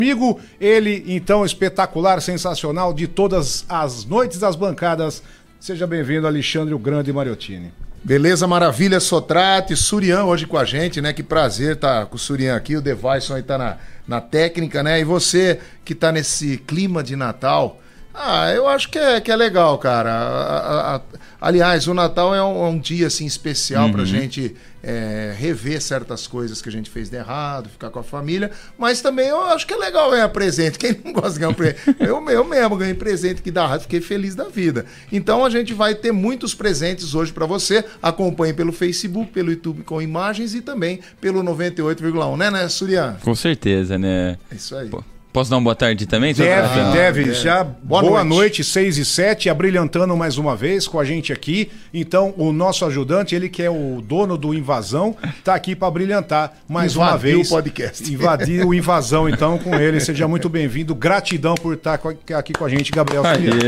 Amigo, ele então espetacular, sensacional, de todas as noites das bancadas. Seja bem-vindo, Alexandre o Grande Mariottini. Beleza, maravilha, Sotrate, Surian hoje com a gente, né? Que prazer estar com o Surian aqui, o Devaison aí tá na técnica, né? E você que tá nesse clima de Natal, eu acho que é legal, cara. Aliás, o Natal é um dia assim especial pra gente rever certas coisas que a gente fez de errado, ficar com a família, mas também eu acho que é legal ganhar presente. Quem não gosta de ganhar um presente? Eu mesmo ganhei presente que dá raiva, fiquei feliz da vida. Então a gente vai ter muitos presentes hoje pra você. Acompanhe pelo Facebook, pelo YouTube com imagens e também pelo 98,1, né, Surian? Com certeza, né? É isso aí. Pô. Posso dar um boa tarde também? Deve. Já boa noite, 6h07, abrilhantando mais uma vez com a gente aqui. Então, o nosso ajudante, ele que é o dono do Invasão, tá aqui para brilhantar mais uma vez. O podcast. Invadir o Invasão, então, com ele. Seja muito bem-vindo. Gratidão por estar aqui com a gente, Gabriel.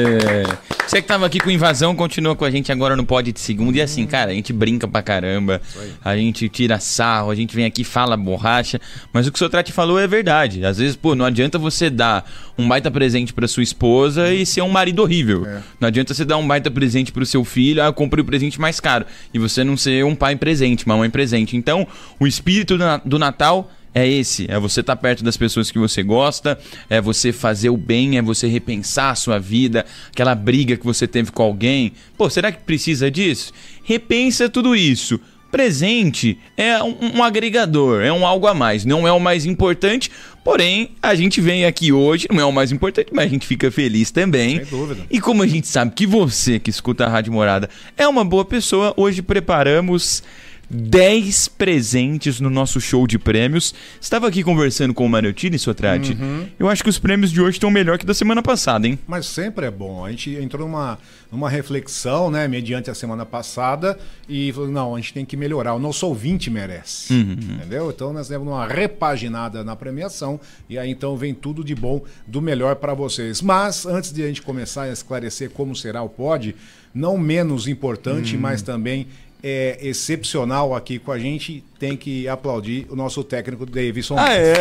Você que tava aqui com o Invasão, continua com a gente agora no Pod de Segunda. E assim, cara, a gente brinca pra caramba, a gente tira sarro, a gente vem aqui, fala borracha. Mas o que o Sotrate falou é verdade. Às vezes, pô, não adianta você dar um baita presente pra sua esposa e ser um marido horrível. Não adianta você dar um baita presente pro seu filho, eu comprei o presente mais caro. E você não ser um pai presente, uma mãe presente. Então, o espírito do Natal é esse, é você estar perto das pessoas que você gosta, é você fazer o bem, é você repensar a sua vida, aquela briga que você teve com alguém. Pô, será que precisa disso? Repensa tudo isso. Presente é um agregador, é um algo a mais, não é o mais importante, porém a gente vem aqui hoje, não é o mais importante, mas a gente fica feliz também. Sem dúvida. E como a gente sabe que você que escuta a Rádio Morada é uma boa pessoa, hoje preparamos 10 presentes no nosso show de prêmios. Estava aqui conversando com o Mariottini, Sotrate. Eu acho que os prêmios de hoje estão melhor que da semana passada, hein? Mas sempre é bom. A gente entrou numa reflexão, né, mediante a semana passada, e falou, não, a gente tem que melhorar. O nosso ouvinte merece. Entendeu? Então nós demos uma repaginada na premiação, e aí então vem tudo de bom, do melhor para vocês. Mas antes de a gente começar a esclarecer como será o pod, não menos importante, mas também excepcional aqui com a gente, tem que aplaudir o nosso técnico Davidson.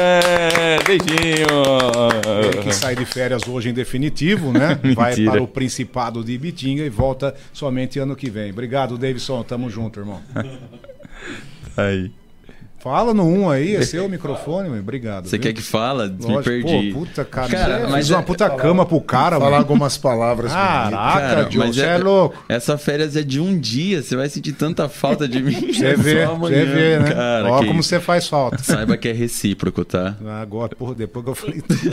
Beijinho! Ele que sai de férias hoje em definitivo, né? Vai para o Principado de Ibitinga e volta somente ano que vem. Obrigado, Davidson. Tamo junto, irmão. Aí. Fala no 1 aí, esse é o microfone, meu. Obrigado. Você quer que fala? Lógico. Me perdi. Pô, puta, cara. Mas fiz uma puta cama pro cara, Falar mano. algumas palavras. Caraca, John, você é louco. Essa férias é de um dia, você vai sentir tanta falta de mim. Você vê, né? Cara, ó como você faz falta. Saiba que é recíproco, tá? Agora, porra, depois que eu falei tudo.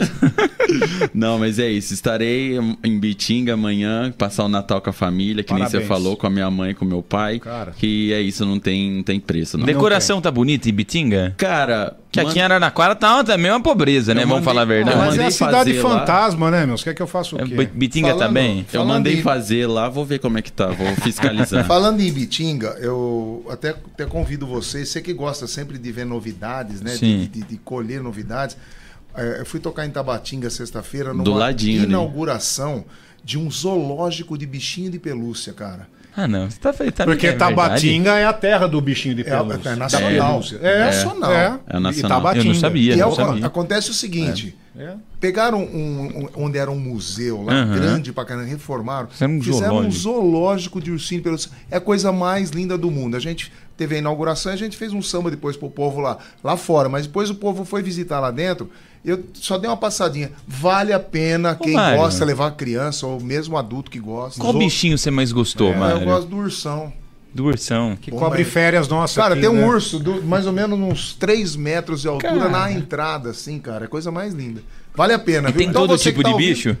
Não, mas é isso. Estarei em Bitinga amanhã, passar o Natal com a família, que Parabéns. nem você falou, com a minha mãe, com o meu pai. Cara. Que é isso, não tem preço, não. Decoração tá bonita em Bitinga? Cara, que aqui em Araraquara tá também uma pobreza, né? Vamos falar a verdade. Mas é a cidade fazer fantasma, né, meu? Você quer que eu faça o quê? Bitinga tá bem? Eu mandei fazer lá, vou ver como é que tá, vou fiscalizar. Falando em Ibitinga, eu até convido vocês, você que gosta sempre de ver novidades, né? De colher novidades. Eu fui tocar em Tabatinga sexta-feira numa inauguração de um zoológico de bichinho de pelúcia, cara. Ah, não. Você tá porque Tabatinga é a terra do bichinho de pelúcia. É nacional. É nacional. É nacional. Eu não sabia. E acontece o seguinte: pegaram onde era um museu lá, grande pra caramba, reformaram, fizeram um zoológico de ursinho de pelúcia. É a coisa mais linda do mundo. A gente teve a inauguração, a gente fez um samba depois pro povo lá fora, mas depois o povo foi visitar lá dentro. Eu só dei uma passadinha. Vale a pena quem gosta levar a criança ou mesmo adulto que gosta. Qual bichinho você mais gostou, Mário? Eu gosto do ursão. Do ursão. Que cobre férias nossas. Cara, aqui, tem um né? urso mais ou menos uns 3 metros de altura na entrada, assim, cara. É coisa mais linda. Vale a pena, viu? Tem então, todo tipo de bicho?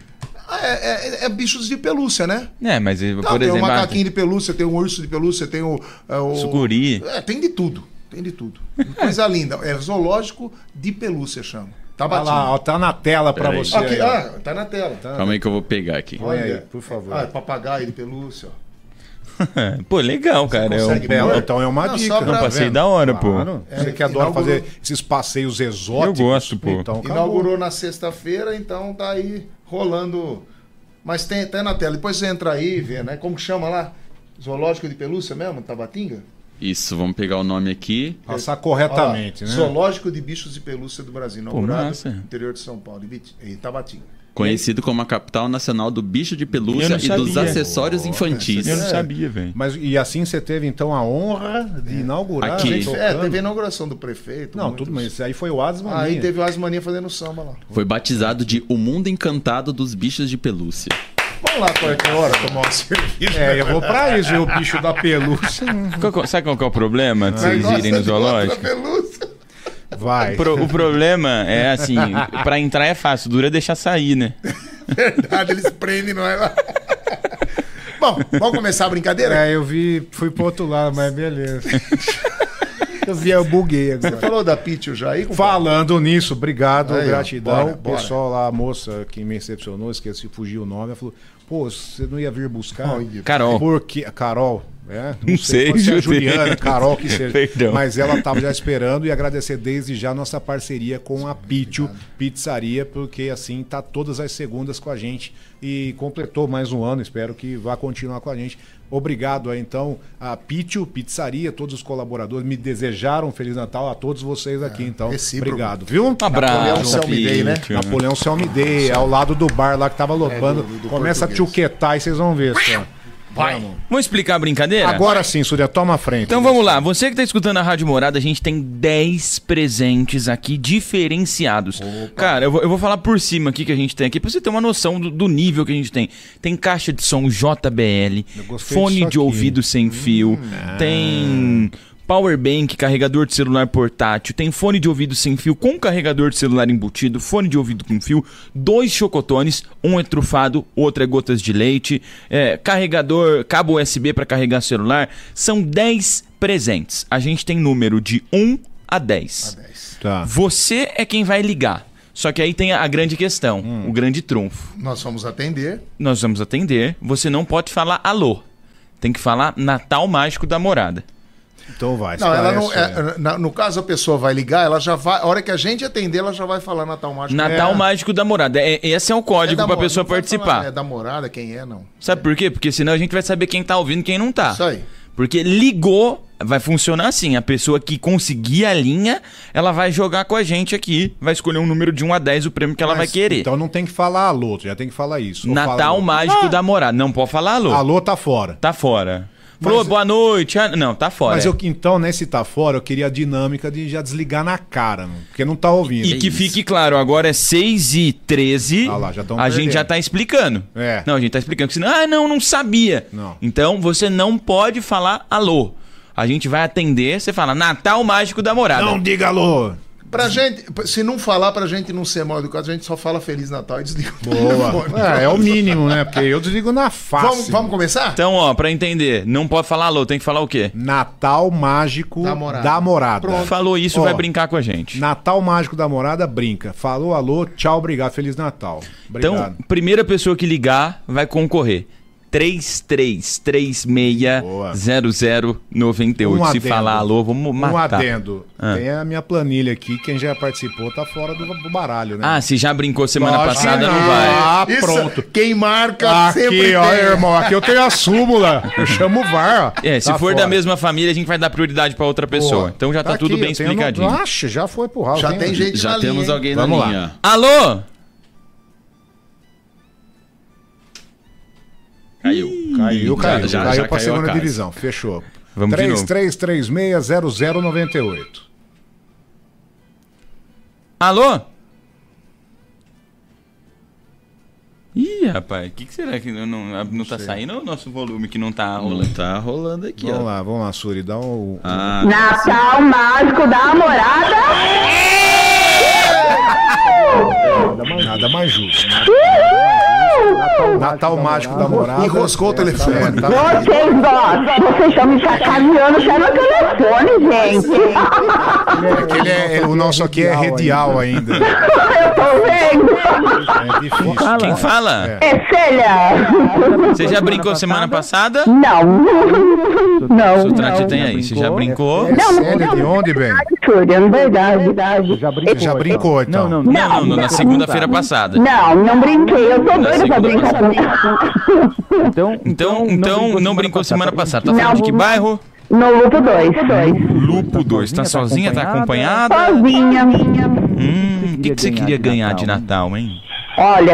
É bichos de pelúcia, né? Mas, por exemplo... Tem um macaquinho de pelúcia, tem um urso de pelúcia, tem o sucuri. Tem de tudo. Tem de tudo. Coisa linda. É zoológico de pelúcia, chama. Olha lá, ó, tá na tela pra você. Aqui, tá na tela. Calma aí que eu vou pegar aqui. Olha aí, por favor. Papagaio de pelúcia, ó. Pô, legal, cara. Então é uma dica. É um passeio da hora, claro. pô. Você que adora fazer esses passeios exóticos. Eu gosto, pô. Então, inaugurou na sexta-feira, então tá aí rolando. Mas tá na tela. Depois você entra aí e vê, né? Como que chama lá? Zoológico de pelúcia mesmo, Tabatinga? Isso, vamos pegar o nome aqui. Passar corretamente, né? Zoológico de Bichos de Pelúcia do Brasil, inaugurado massa. no interior de São Paulo, em Tabatinga. Conhecido como a capital nacional do bicho de pelúcia e dos acessórios infantis. Eu não sabia, velho. Mas e assim você teve então a honra de inaugurar. Aqui. gente tocando. Teve a inauguração do prefeito. Não, tudo, mas isso aí foi o Asmania. Aí teve o Asmania fazendo samba lá. Foi batizado de O Mundo Encantado dos Bichos de Pelúcia. Vamos lá, qualquer hora, tomar uma cerveja. Eu vou pra isso, ver o bicho da pelúcia. Sabe qual que é o problema de vocês irem no zoológico? Vai. O problema é assim, pra entrar é fácil, dura é deixar sair, né? Verdade, eles prendem, não é lá? Bom, vamos começar a brincadeira? Eu fui pro outro lado, mas beleza. Eu buguei agora. Você falou da Pitio já aí? Falando nisso, obrigado, Aí, ó, gratidão. bora. O pessoal lá, a moça que me recepcionou, esqueci de fugir o nome, ela falou, pô, você não ia vir buscar? Olha. Carol. Porque, Carol, não sei, pode ser a meu Juliana, Deus. Carol, que seja. Perdão. Mas ela estava já esperando e agradecer desde já a nossa parceria com a Pitio Pizzaria, porque assim tá todas as segundas com a gente e completou mais um ano, espero que vá continuar com a gente. Obrigado aí, então, a Pitio Pizzaria, todos os colaboradores me desejaram um Feliz Natal a todos vocês aqui, então. recíproco. Obrigado, viu? Um abraço, Selmy Day, né? Pitio. Napoleão Selmy Day, ao lado do bar lá que tava lotando. do Começa a português. tchuquetar e vocês vão ver só. Vamos. Vamos explicar a brincadeira? Agora sim, Surya, toma a frente. Então vamos lá, você que tá escutando a Rádio Morada, a gente tem 10 presentes aqui diferenciados. Cara, eu vou falar por cima aqui que a gente tem aqui, pra você ter uma noção do nível que a gente tem. Tem caixa de som JBL, Eu gostei fone disso de aqui. ouvido sem fio, tem power bank, carregador de celular portátil, tem fone de ouvido sem fio com carregador de celular embutido, fone de ouvido com fio, 2 chocotones, um é trufado, outro é gotas de leite, carregador, cabo USB para carregar celular. São 10 presentes. A gente tem número de 1 a 10. Tá. Você é quem vai ligar. Só que aí tem a grande questão, o grande trunfo. Nós vamos atender. Nós vamos atender, você não pode falar alô. Tem que falar Natal Mágico da Morada. Então vai. Não, ela não. esclarece. No caso, a pessoa vai ligar, ela já vai. A hora que a gente atender, ela já vai falar Natal Mágico. Natal Mágico da Morada. Esse é o código da pra Morada, pessoa não vai participar. falar, é da morada, quem é, não. Sabe por quê? Porque senão a gente vai saber quem tá ouvindo e quem não tá. Isso aí. Porque ligou, vai funcionar assim. A pessoa que conseguir a linha, ela vai jogar com a gente aqui. Vai escolher um número de 1 a 10, o prêmio que ela vai querer. Então não tem que falar alô, já tem que falar isso. Ou Natal fala alô. Mágico da Morada. Não pode falar alô. Alô tá fora. Tá fora. Falou, boa noite. Não, tá fora. Mas então, nesse tá fora, eu queria a dinâmica de já desligar na cara, mano, porque não tá ouvindo. E que fique claro, agora é 6h13. Ah lá, já tão a gente perdendo. já tá explicando. É. Não, a gente tá explicando. Senão, não sabia. Não. Então você não pode falar alô. A gente vai atender, você fala Natal Mágico da Morada. Não diga alô. Pra gente, se não falar pra gente não ser mal educado, a gente só fala Feliz Natal e desliga o Boa. telefone. É o mínimo, né? Porque eu desligo na face. Vamos começar? Então, ó, pra entender, não pode falar alô, tem que falar o quê? Natal Mágico Da da Morada. Morada. Falou isso, Ó, vai brincar com a gente. Natal Mágico da Morada, brinca. Falou alô, tchau, obrigado, Feliz Natal. Obrigado. Então, primeira pessoa que ligar vai concorrer. 33360098. Se falar alô, vamos matar. Um adendo. Tem a minha planilha aqui, quem já participou tá fora do baralho, né? Ah, se já brincou semana Lógico passada, que não vai. Ah, Isso, pronto. Quem marca sempre Aqui, ó, tem. irmão, aqui eu tenho a súmula. Eu chamo o VAR, ó. Se Tá for fora. da mesma família, a gente vai dar prioridade pra outra pessoa. Boa. Então já tá tudo aqui, bem eu tenho explicadinho. Acha, já foi pro ralo. Já tem gente Já na temos linha, hein? alguém Vamos na lá. linha. Alô? Caiu. Caiu Já pra caiu a segunda casa. divisão. Fechou. Vamos de novo. 33360098. Alô? Ih, rapaz, o que será que não tá saindo ou o nosso volume que não tá rolando? Tá rolando aqui, Vamos ó. lá, Suri, dá um... Ah, Natal Mágico da Morada. Nada mais justo. Natal Mágico da Morada. Enroscou o telefone. Vocês estão me sacaneando já no telefone, gente. O nosso aqui é radial ainda. Eu tô vendo. É difícil. Quem fala? É Célia. Você já brincou semana passada? Não. Não. O Trate tem aí. Você já brincou? É Célia de onde, bem? Verdade. Já brincou, então. Não, na segunda-feira passada. Não brinquei. Eu tô doida pra segunda brincar com Então não brincou semana passada. Tá falando de que bairro? No Lupo 2. Lupo 2. Tá sozinha? Tá acompanhada? Sozinha. O que você queria ganhar de Natal, hein? Olha,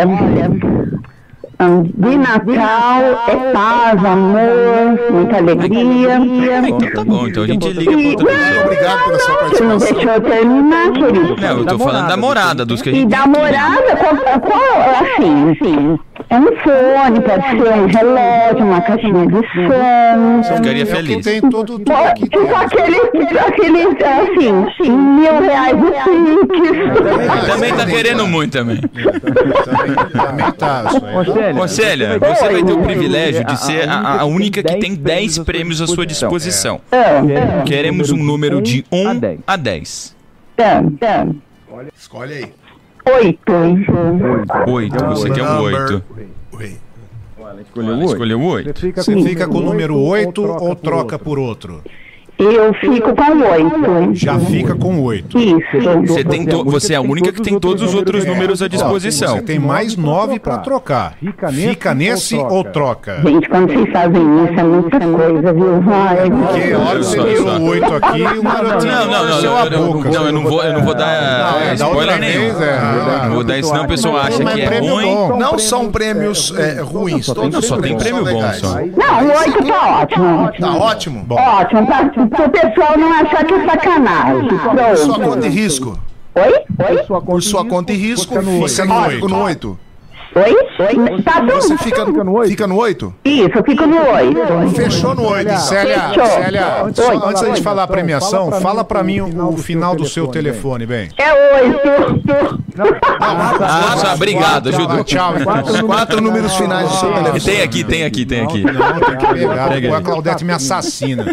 de Natal é paz, amor, muita alegria. Então tá bom, então a gente liga pra outra pessoa. Obrigado pela sua Você não participação. deixou eu terminar, querido. Não, eu tô falando da morada, dos que a E gente da tem aqui. morada, assim, é um fone, pode ser um relógio, uma caixinha de som. Você ficaria É o que feliz. tem tudo aqui. Tipo aquele, assim, R$1.000 de Pix. Também tá querendo muito também. Também tá. Isso aí. Ô Célia, você vai ter o privilégio de ser a única que tem 10 prêmios à sua disposição. Queremos um número de 1 a 10. Escolhe aí. 8. 8, você quer um 8. Oi. Ela escolheu o 8. Você fica com o número 8 ou troca por outro? Eu fico com 8. Já fica com 8. Isso. Você é a única que tem todos os outros números à disposição. Você tem mais 9 pra trocar. Fica nesse ou troca? Gente, quando vocês fazem isso, é muita coisa, viu? Ai, Porque a hora que você virou o 8 aqui, o garotinho encheu a boca. Não, eu não vou dar da outra spoiler nenhum. vez, Não vou dar isso, senão a pessoa acha Mas que é prêmio ruim. bom. Não são prêmios ruins, todos Só tem bons, prêmio são bom, legais. só. Não, 8 tá ótimo. Tá ótimo? Bom. Ótimo, pro pessoal não achar que é sacanagem. Por sua Pronto. conta e risco. Oi? Por sua conta e risco, você no não oito. fica no 8. Oi? Tá Você tudo. fica no 8? Isso, eu fico no 8. Fechou no 8. Célia, Fechou. só Oi. antes da gente falar a premiação, fala pra mim o final do seu telefone, bem. É 8. Ah, obrigado, ajudou. Tchau, Os 4 números finais do seu telefone. Tem aqui. Não, tem que pegar. Pega aí. A Claudete me assassina.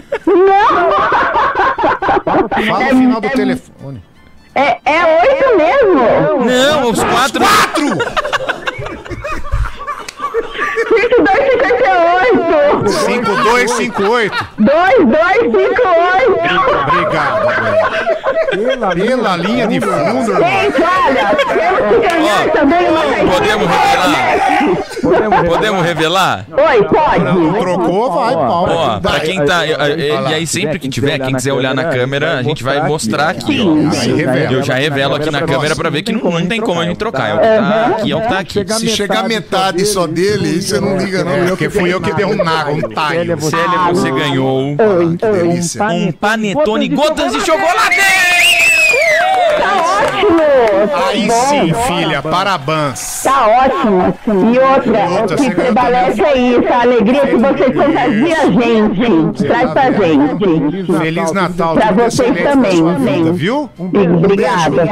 Não. Fala o final do telefone. É 8 mesmo. Não, os 4. 5258. 5258. 2258. Obrigado, velho. Pela linha de fundo, irmão. Gente, olha, temos que ganhar também uma. Podemos revelar? Oi, pode. Não trocou, vai, pau. Ó, pra quem tá. E aí, sempre que tiver, quem quiser olhar na câmera, a gente vai mostrar aqui, ó. Aí revela. Eu já revelo aqui na câmera pra ver que não tem como a gente trocar. É o que tá aqui, é o que tá aqui. Se chegar metade só dele, você não liga, não. Porque fui eu que dei um taio. Célia, você ganhou Que delícia. um panetone gotas de chocolate! Tá ótimo. Aí sim, filha, parabéns. Tá ótimo. E outra, o que prevalece é isso, a alegria que vocês fantasiam a gente. Traz pra gente. Feliz Natal. Pra tudo vocês excelente também, na sua vida, sim. viu? Obrigada.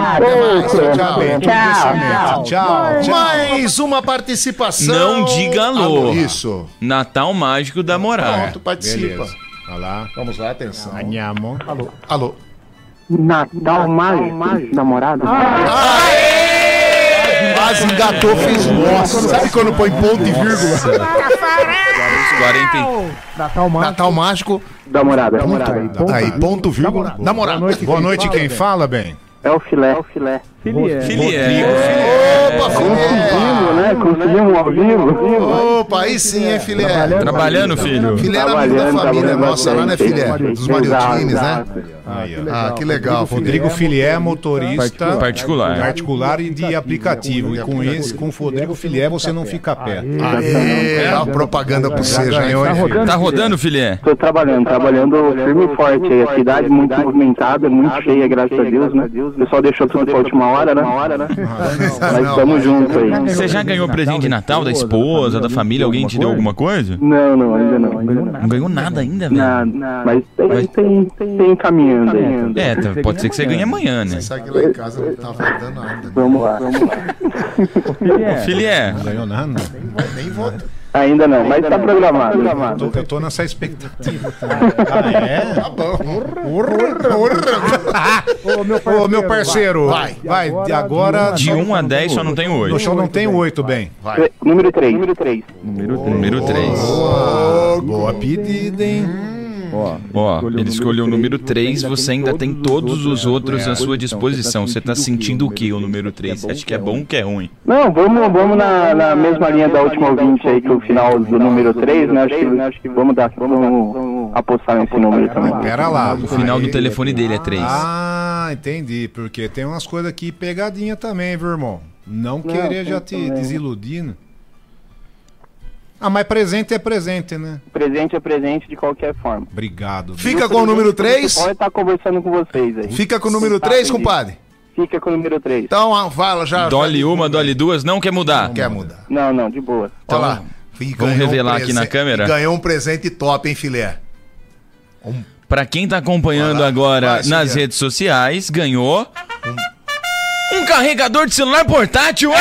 Tchau. Tchau. Mais uma participação. Não diga alô. Isso. Natal Mágico da Morada. Pronto, participa. Beleza. Olha lá. Vamos lá, atenção. Anhamo. Alô. Natal mágico, namorado. Quase engatou, fez nossa. Sabe quando põe ponto e vírgula? 40. Natal mágico. Namorada. Aí, ponto, vírgula. Namorado. Boa noite, quem fala, bem? É o filé. Filié. Opa, filé. Né? Conseguimos ao vivo. Opa, aí sim, hein, filé. Trabalhando, filho? Filé era amigo da família nossa lá, né, filé? Dos Mariotines, né? Aí, ó. Ah, que legal, Rodrigo Filié, motorista Particular. e de aplicativo. E com o Rodrigo Filié você não fica perto. Aê, dá uma propaganda pra você já, hein? Tá rodando, Filié? Estou trabalhando firme e forte aí. A cidade muito movimentada, muito cheia, graças a Deus, né? O pessoal deixou tudo pra última hora, né? Mas estamos juntos aí. Você já ganhou presente de Natal da esposa, da família? Alguém te deu alguma coisa? Não, ainda não. Não ganhou nada ainda, velho? Nada. Mas tem caminhando aí. É, pode ser que você ganhe amanhã, né? Sabe que lá em casa não tava dando nada. Vamos lá. Filié, Não ganhou nada. Nem voto. Ainda não, mas tá programado. Eu tô nessa expectativa também. É? Tá bom. Ô, meu parceiro. Vai, agora. de 1 a 10 só não tem No 8. show não tem 8, bem. Número 3. Número 3. Boa pedida, hein? Ó, ele escolheu o número 3, você ainda tem todos os outros à sua disposição. Você tá sentindo o que, o número 3? Você acha que é bom ou que é ruim? Não, vamos na mesma linha da última ouvinte aí, que o final do número 3, né? Acho que vamos apostar nesse número também. Pera lá. O final do telefone dele é 3. Ah, entendi. Porque tem umas coisas aqui pegadinha também, viu, irmão? Não queria já te desiludindo. Ah, mas presente é presente, né? Presente é presente de qualquer forma. Obrigado. Fica com o número 3? Pode estar conversando com vocês aí. Fica com o número 3, compadre? Fica com o número 3. Então, fala já. Dole uma, dole duas, não quer mudar. Não quer mudar. Não, de boa. Olha lá. Vamos revelar aqui na câmera? Ganhou um presente top, hein, filé? Pra quem tá acompanhando agora nas redes sociais, ganhou um carregador de celular portátil.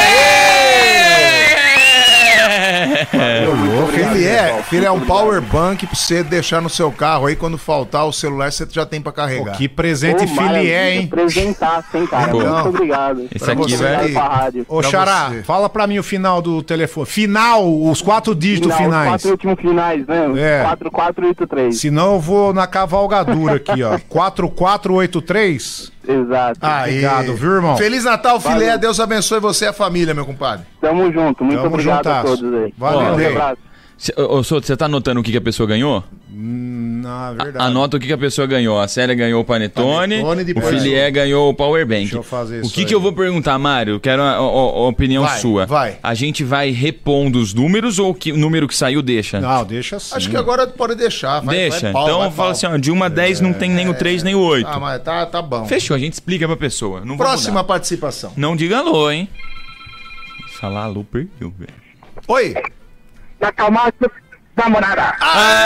Filé, é um power bank pra você deixar no seu carro aí, quando faltar o celular, você já tem pra carregar. Que presente filé, hein? Apresentar, sim, cara. Pô. Muito obrigado. Esse aqui vai... Ô, Xará, fala pra mim o final do telefone. Final, os 4 dígitos finais. Os 4 últimos finais, né? 4483. Senão eu vou na cavalgadura aqui, ó. 4483. Exato. Obrigado, viu, irmão? Feliz Natal, filé. Deus abençoe você e a família, meu compadre. Tamo junto. Muito obrigado a todos aí. Valeu. Um abraço. Ô, Soto, você tá anotando o que a pessoa ganhou? Na verdade. Anota o que a pessoa ganhou. A Célia ganhou o Panetone, o Filié ganhou o Power Bank. Deixa eu fazer o isso que eu vou perguntar, Mário? Quero a opinião sua. Vai. A gente vai repondo os números ou o número que saiu deixa? Não, deixa assim. Acho que agora pode deixar. Deixa. Então fala assim, ó, de 1 a 10 não tem nem o 3 nem o 8. Ah, mas tá bom. Fechou, a gente explica pra pessoa. Não vai Próxima mudar. participação. Não diga alô, hein? Falar alô, perdeu, velho. Oi. Acalmar namorada.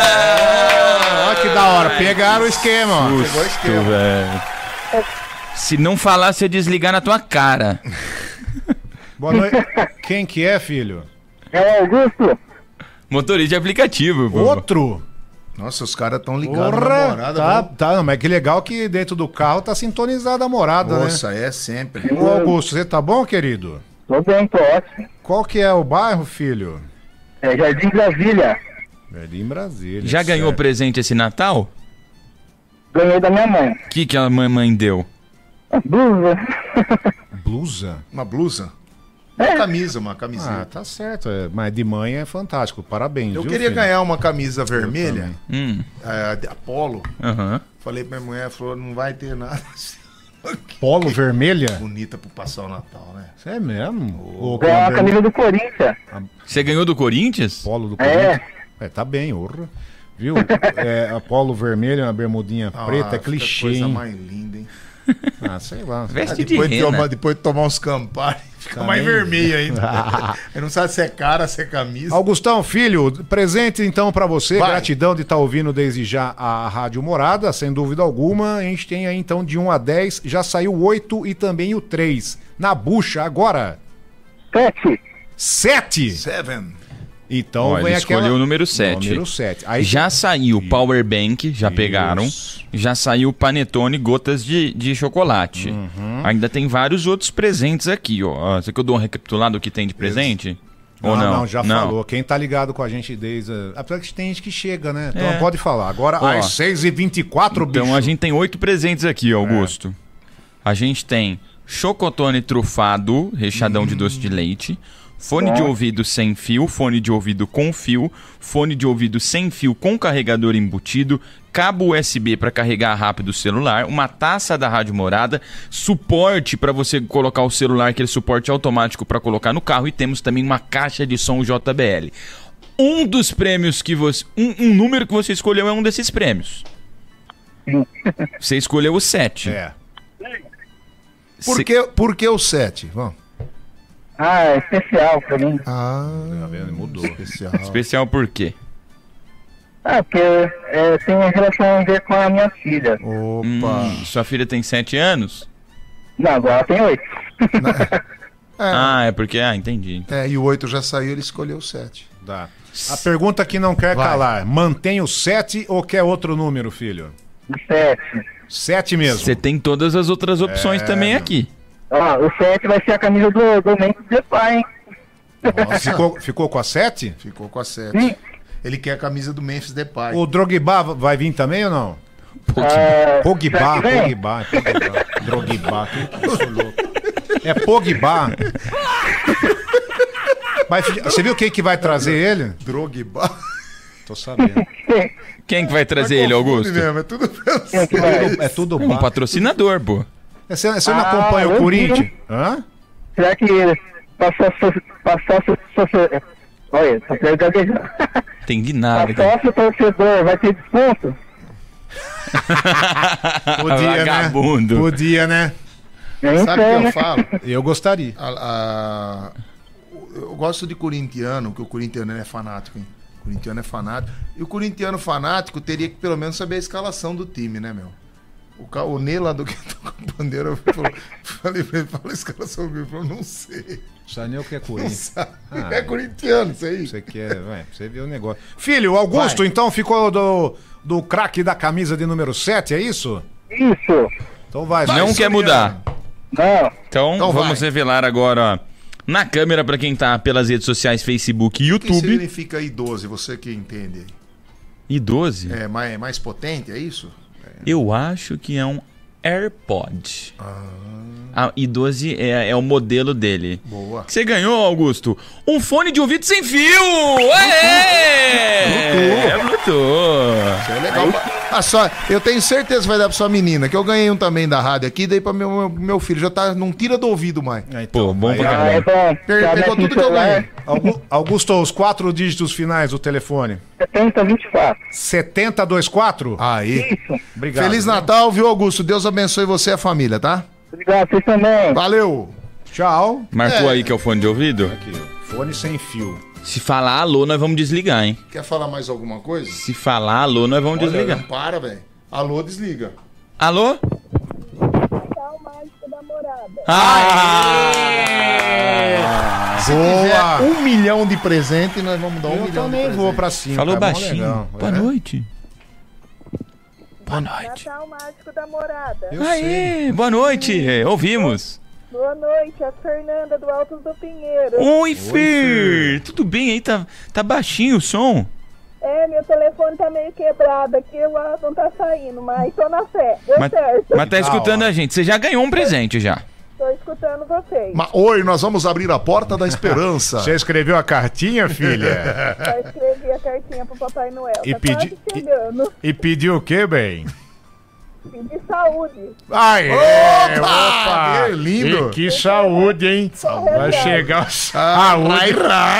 Olha que da hora. Pegaram o esquema, ó. Pegou o esquema. Velho. Se não falar, você desligar na tua cara. Boa noite. Quem que é, filho? É o Augusto. Motorista de aplicativo, pô. Outro? Nossa, os caras tão ligados na Porra, namorada. tá, não, mas que legal que dentro do carro tá sintonizada a morada, Nossa, é sempre. né? Ô, Augusto, você tá bom, querido? Tô bem, tô ótimo. Qual que é o bairro, filho? É Jardim Brasília. Jardim Brasília. Já ganhou presente esse Natal? Ganhei da minha mãe. O que a mamãe deu? Blusa. Blusa? Uma blusa? Uma camisa, uma camiseta. Ah, tá certo. Mas de mãe é fantástico. Parabéns, Eu viu, queria filho? ganhar uma camisa vermelha, Hum. Apollo. Aham. Falei pra minha mulher, falou, não vai ter nada Polo vermelha? bonita pro passar o Natal, né? Isso é mesmo? Ou Ganhei a camisa do Corinthians. Você ganhou do Corinthians? Polo do Corinthians? Tá bem, urra. Viu? A polo vermelha, uma bermudinha preta, é fica clichê, coisa hein? mais linda, hein? Ah, sei lá. Veste Depois de de, rena. depois de tomar uns Campari, fica mais vermelho ainda. Ele não sabe se é cara, se é camisa. Augustão, filho, presente então pra você. Vai. Gratidão de estar ouvindo desde já a Rádio Morada, sem dúvida alguma. A gente tem aí então de 1 a 10, já saiu o 8 e também o 3. Na bucha, agora. 7. 7. Então Ó, vem ele aquela... escolheu o número 7. Número 7. Aí Já saiu o Power Bank, já pegaram. Já saiu o Panetone gotas de chocolate. Ainda tem vários outros presentes aqui, ó. Você que eu dou um recapitulado do que tem de presente? Ou não? Não, já falou. Quem tá ligado com a gente desde... Apesar que tem gente que chega, né? Então pode falar. Agora, Ó, às 6h24, bicho. Então a gente tem 8 presentes aqui, Augusto. A gente tem chocotone trufado, recheadão de doce de leite. Fone de ouvido sem fio, fone de ouvido com fio, fone de ouvido sem fio com carregador embutido, cabo USB para carregar rápido o celular, uma taça da Rádio Morada, suporte para você colocar o celular, aquele suporte automático para colocar no carro, e temos também uma caixa de som JBL. Um dos prêmios que você... Um número que você escolheu é um desses prêmios. Você escolheu o 7. Por que o 7? Vamos. Ah, é especial pra mim. Mudou. Especial. Especial por quê? Porque tem uma relação a ver com a minha filha. Opa. Sua filha tem 7 anos? Não, agora tem 8. É porque... entendi. E o 8 já saiu, ele escolheu o 7. Dá. A pergunta que não quer calar. Mantém o 7 ou quer outro número, filho? 7. 7 mesmo. Você tem todas as outras opções também aqui. Ó, o 7 vai ser a camisa do Memphis Depay, hein? Ficou com a 7? Ficou com a 7. Sim. Ele quer a camisa do Memphis Depay. O Drogba vai vir também ou não? Pogba. Drogba. Que isso, louco. É Pogba. Mas você viu quem que vai trazer ele? Drogba. Tô sabendo. Quem que vai trazer ele, Augusto? Mesmo, é tudo É tudo Um patrocinador, pô. Você não acompanha o Corinthians? Hã? Será que olha, tá gaguejando. Entendi nada. Sócio torcedor vai ter desconto? Podia, Vagabundo. né? Podia, né? Sabe o que eu falo? Eu gostaria. Eu gosto de corintiano, que o corintiano é fanático, hein? O corintiano é fanático. E o corintiano fanático teria que pelo menos saber a escalação do time, né, meu? O Ney lá do que tá com a bandeira, eu falei pra ele, fala a escalação do time. Ele falou, não sei. Sabe nem o que é Corinthians. É corintiano, isso aí. Você quer, você viu o negócio. Filho, o Augusto, então, ficou do craque da camisa de número 7, é isso? Isso. Então vai. Não quer mudar. Não. Então vamos revelar agora na câmera pra quem tá pelas redes sociais, Facebook e O que YouTube. significa I12, você que entende aí? I12? É mais potente, é isso? Eu acho que é um AirPod. A I12 é o modelo dele. Boa. Você ganhou, Augusto, um fone de ouvido sem fio! É Bluetooth! Isso é legal. Só, eu tenho certeza que vai dar pra sua menina, que eu ganhei um também da rádio aqui, daí pra meu filho, já tá, não tira do ouvido mais. Pô, bom pra É caramba. bom. Pegou tudo que eu ganhei. Augusto, os 4 dígitos finais do telefone. 7024. 7024? Aí. Isso. Obrigado. Feliz Natal, viu, Augusto? Deus abençoe você e a família, tá? Obrigado, vocês também. Valeu! Tchau. Marcou aí que é o fone de ouvido? Aqui, fone sem fio. Se falar alô, nós vamos desligar, hein? Quer falar mais alguma coisa? Se falar alô, nós vamos Olha, desligar. não para, velho. Alô, desliga. Alô? Natal mágico da morada. Se quiser 1 milhão de presente, nós vamos dar 1 Eu milhão também de presente. vou pra cima. Falou tá bom, baixinho. legal. Boa noite. Boa noite. Natal mágico da morada. Eu sei. Aê, boa noite. Ouvimos. Boa noite, a Fernanda do Altos do Pinheiro. Oi, Fer. Tudo bem aí? Tá baixinho o som? Meu telefone tá meio quebrado aqui, o ar não tá saindo, mas tô na fé. Deu certo. Mas tá escutando a gente. Você já ganhou um presente já. Tô escutando vocês. Oi, nós vamos abrir a porta da esperança. Você escreveu a cartinha, filha? Já escrevi a cartinha pro Papai Noel. E Tá pedi- quase chegando. E pediu o quê, bem? De saúde. Aê! Opa! Que lindo! E que saúde, hein? Vai chegar o saúde.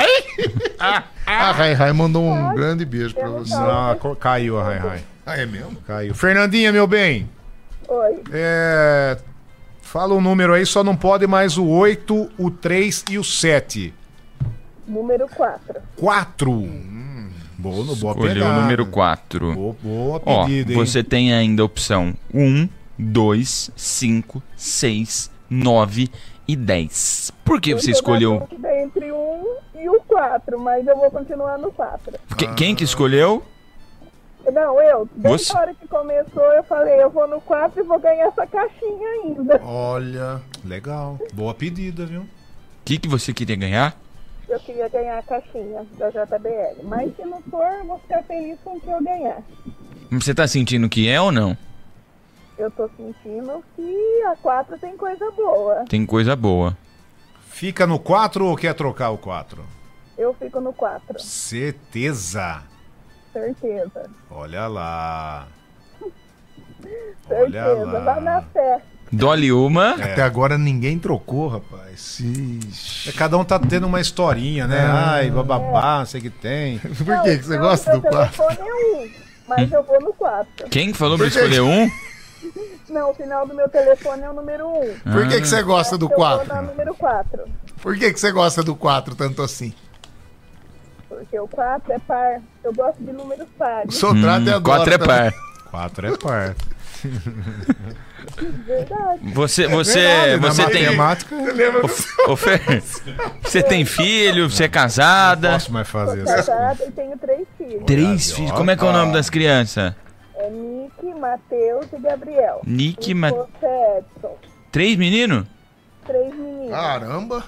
A Rai Rai mandou um grande beijo pra você. Ah, caiu a Rai. É mesmo? Caiu. Fernandinha, meu bem. Oi. Fala o número aí, só não pode mais o 8, o 3 e o 7. Número 4. 4. Boa Escolheu pegada. o número 4. Boa Ó, pedida, hein? você tem ainda a opção 1, 2, 5, 6, 9 e 10. Por que você escolheu? Entre 1 e o 4, mas eu vou continuar no 4. Quem que escolheu? Não, eu. Desde Você? a hora que começou, eu falei, eu vou no 4 e vou ganhar essa caixinha ainda. Olha. Legal. Boa pedida, viu? O que você queria ganhar? Eu queria ganhar a caixinha da JBL. Mas se não for, eu vou ficar feliz com o que eu ganhar. Você tá sentindo que é ou não? Eu tô sentindo que a 4 tem coisa boa. Tem coisa boa. Fica no 4 ou quer trocar o 4? Eu fico no 4, Certeza. certeza. Olha lá. Olha Certeza, lá. vá na fé. Dole uma. Até agora ninguém trocou, rapaz. Ixi. Cada um tá tendo uma historinha, né? Ai, bababá, sei que tem. Por que você gosta do 4? O telefone é 1, mas eu vou no 4. Quem que falou pra escolher um? Não, o final do meu telefone é o número 1. Por que você gosta do Eu vou na 4? número 4. Por que você gosta do 4 tanto assim? Porque o 4 é par. Eu gosto de números pares. O Sotrate adora. 4 é também. par. 4 é par. Verdade. Você Na tem. matemática, Ô, Fer, você tem filho? Você é casada? posso mais fazer Sou essas coisas. casada e tenho 3 filhos. 3 filhos. Como é que é o nome das crianças? É Nick, Matheus e Gabriel. Nick, E Matheus. você é Edson. 3 meninos? 3 meninos. Caramba.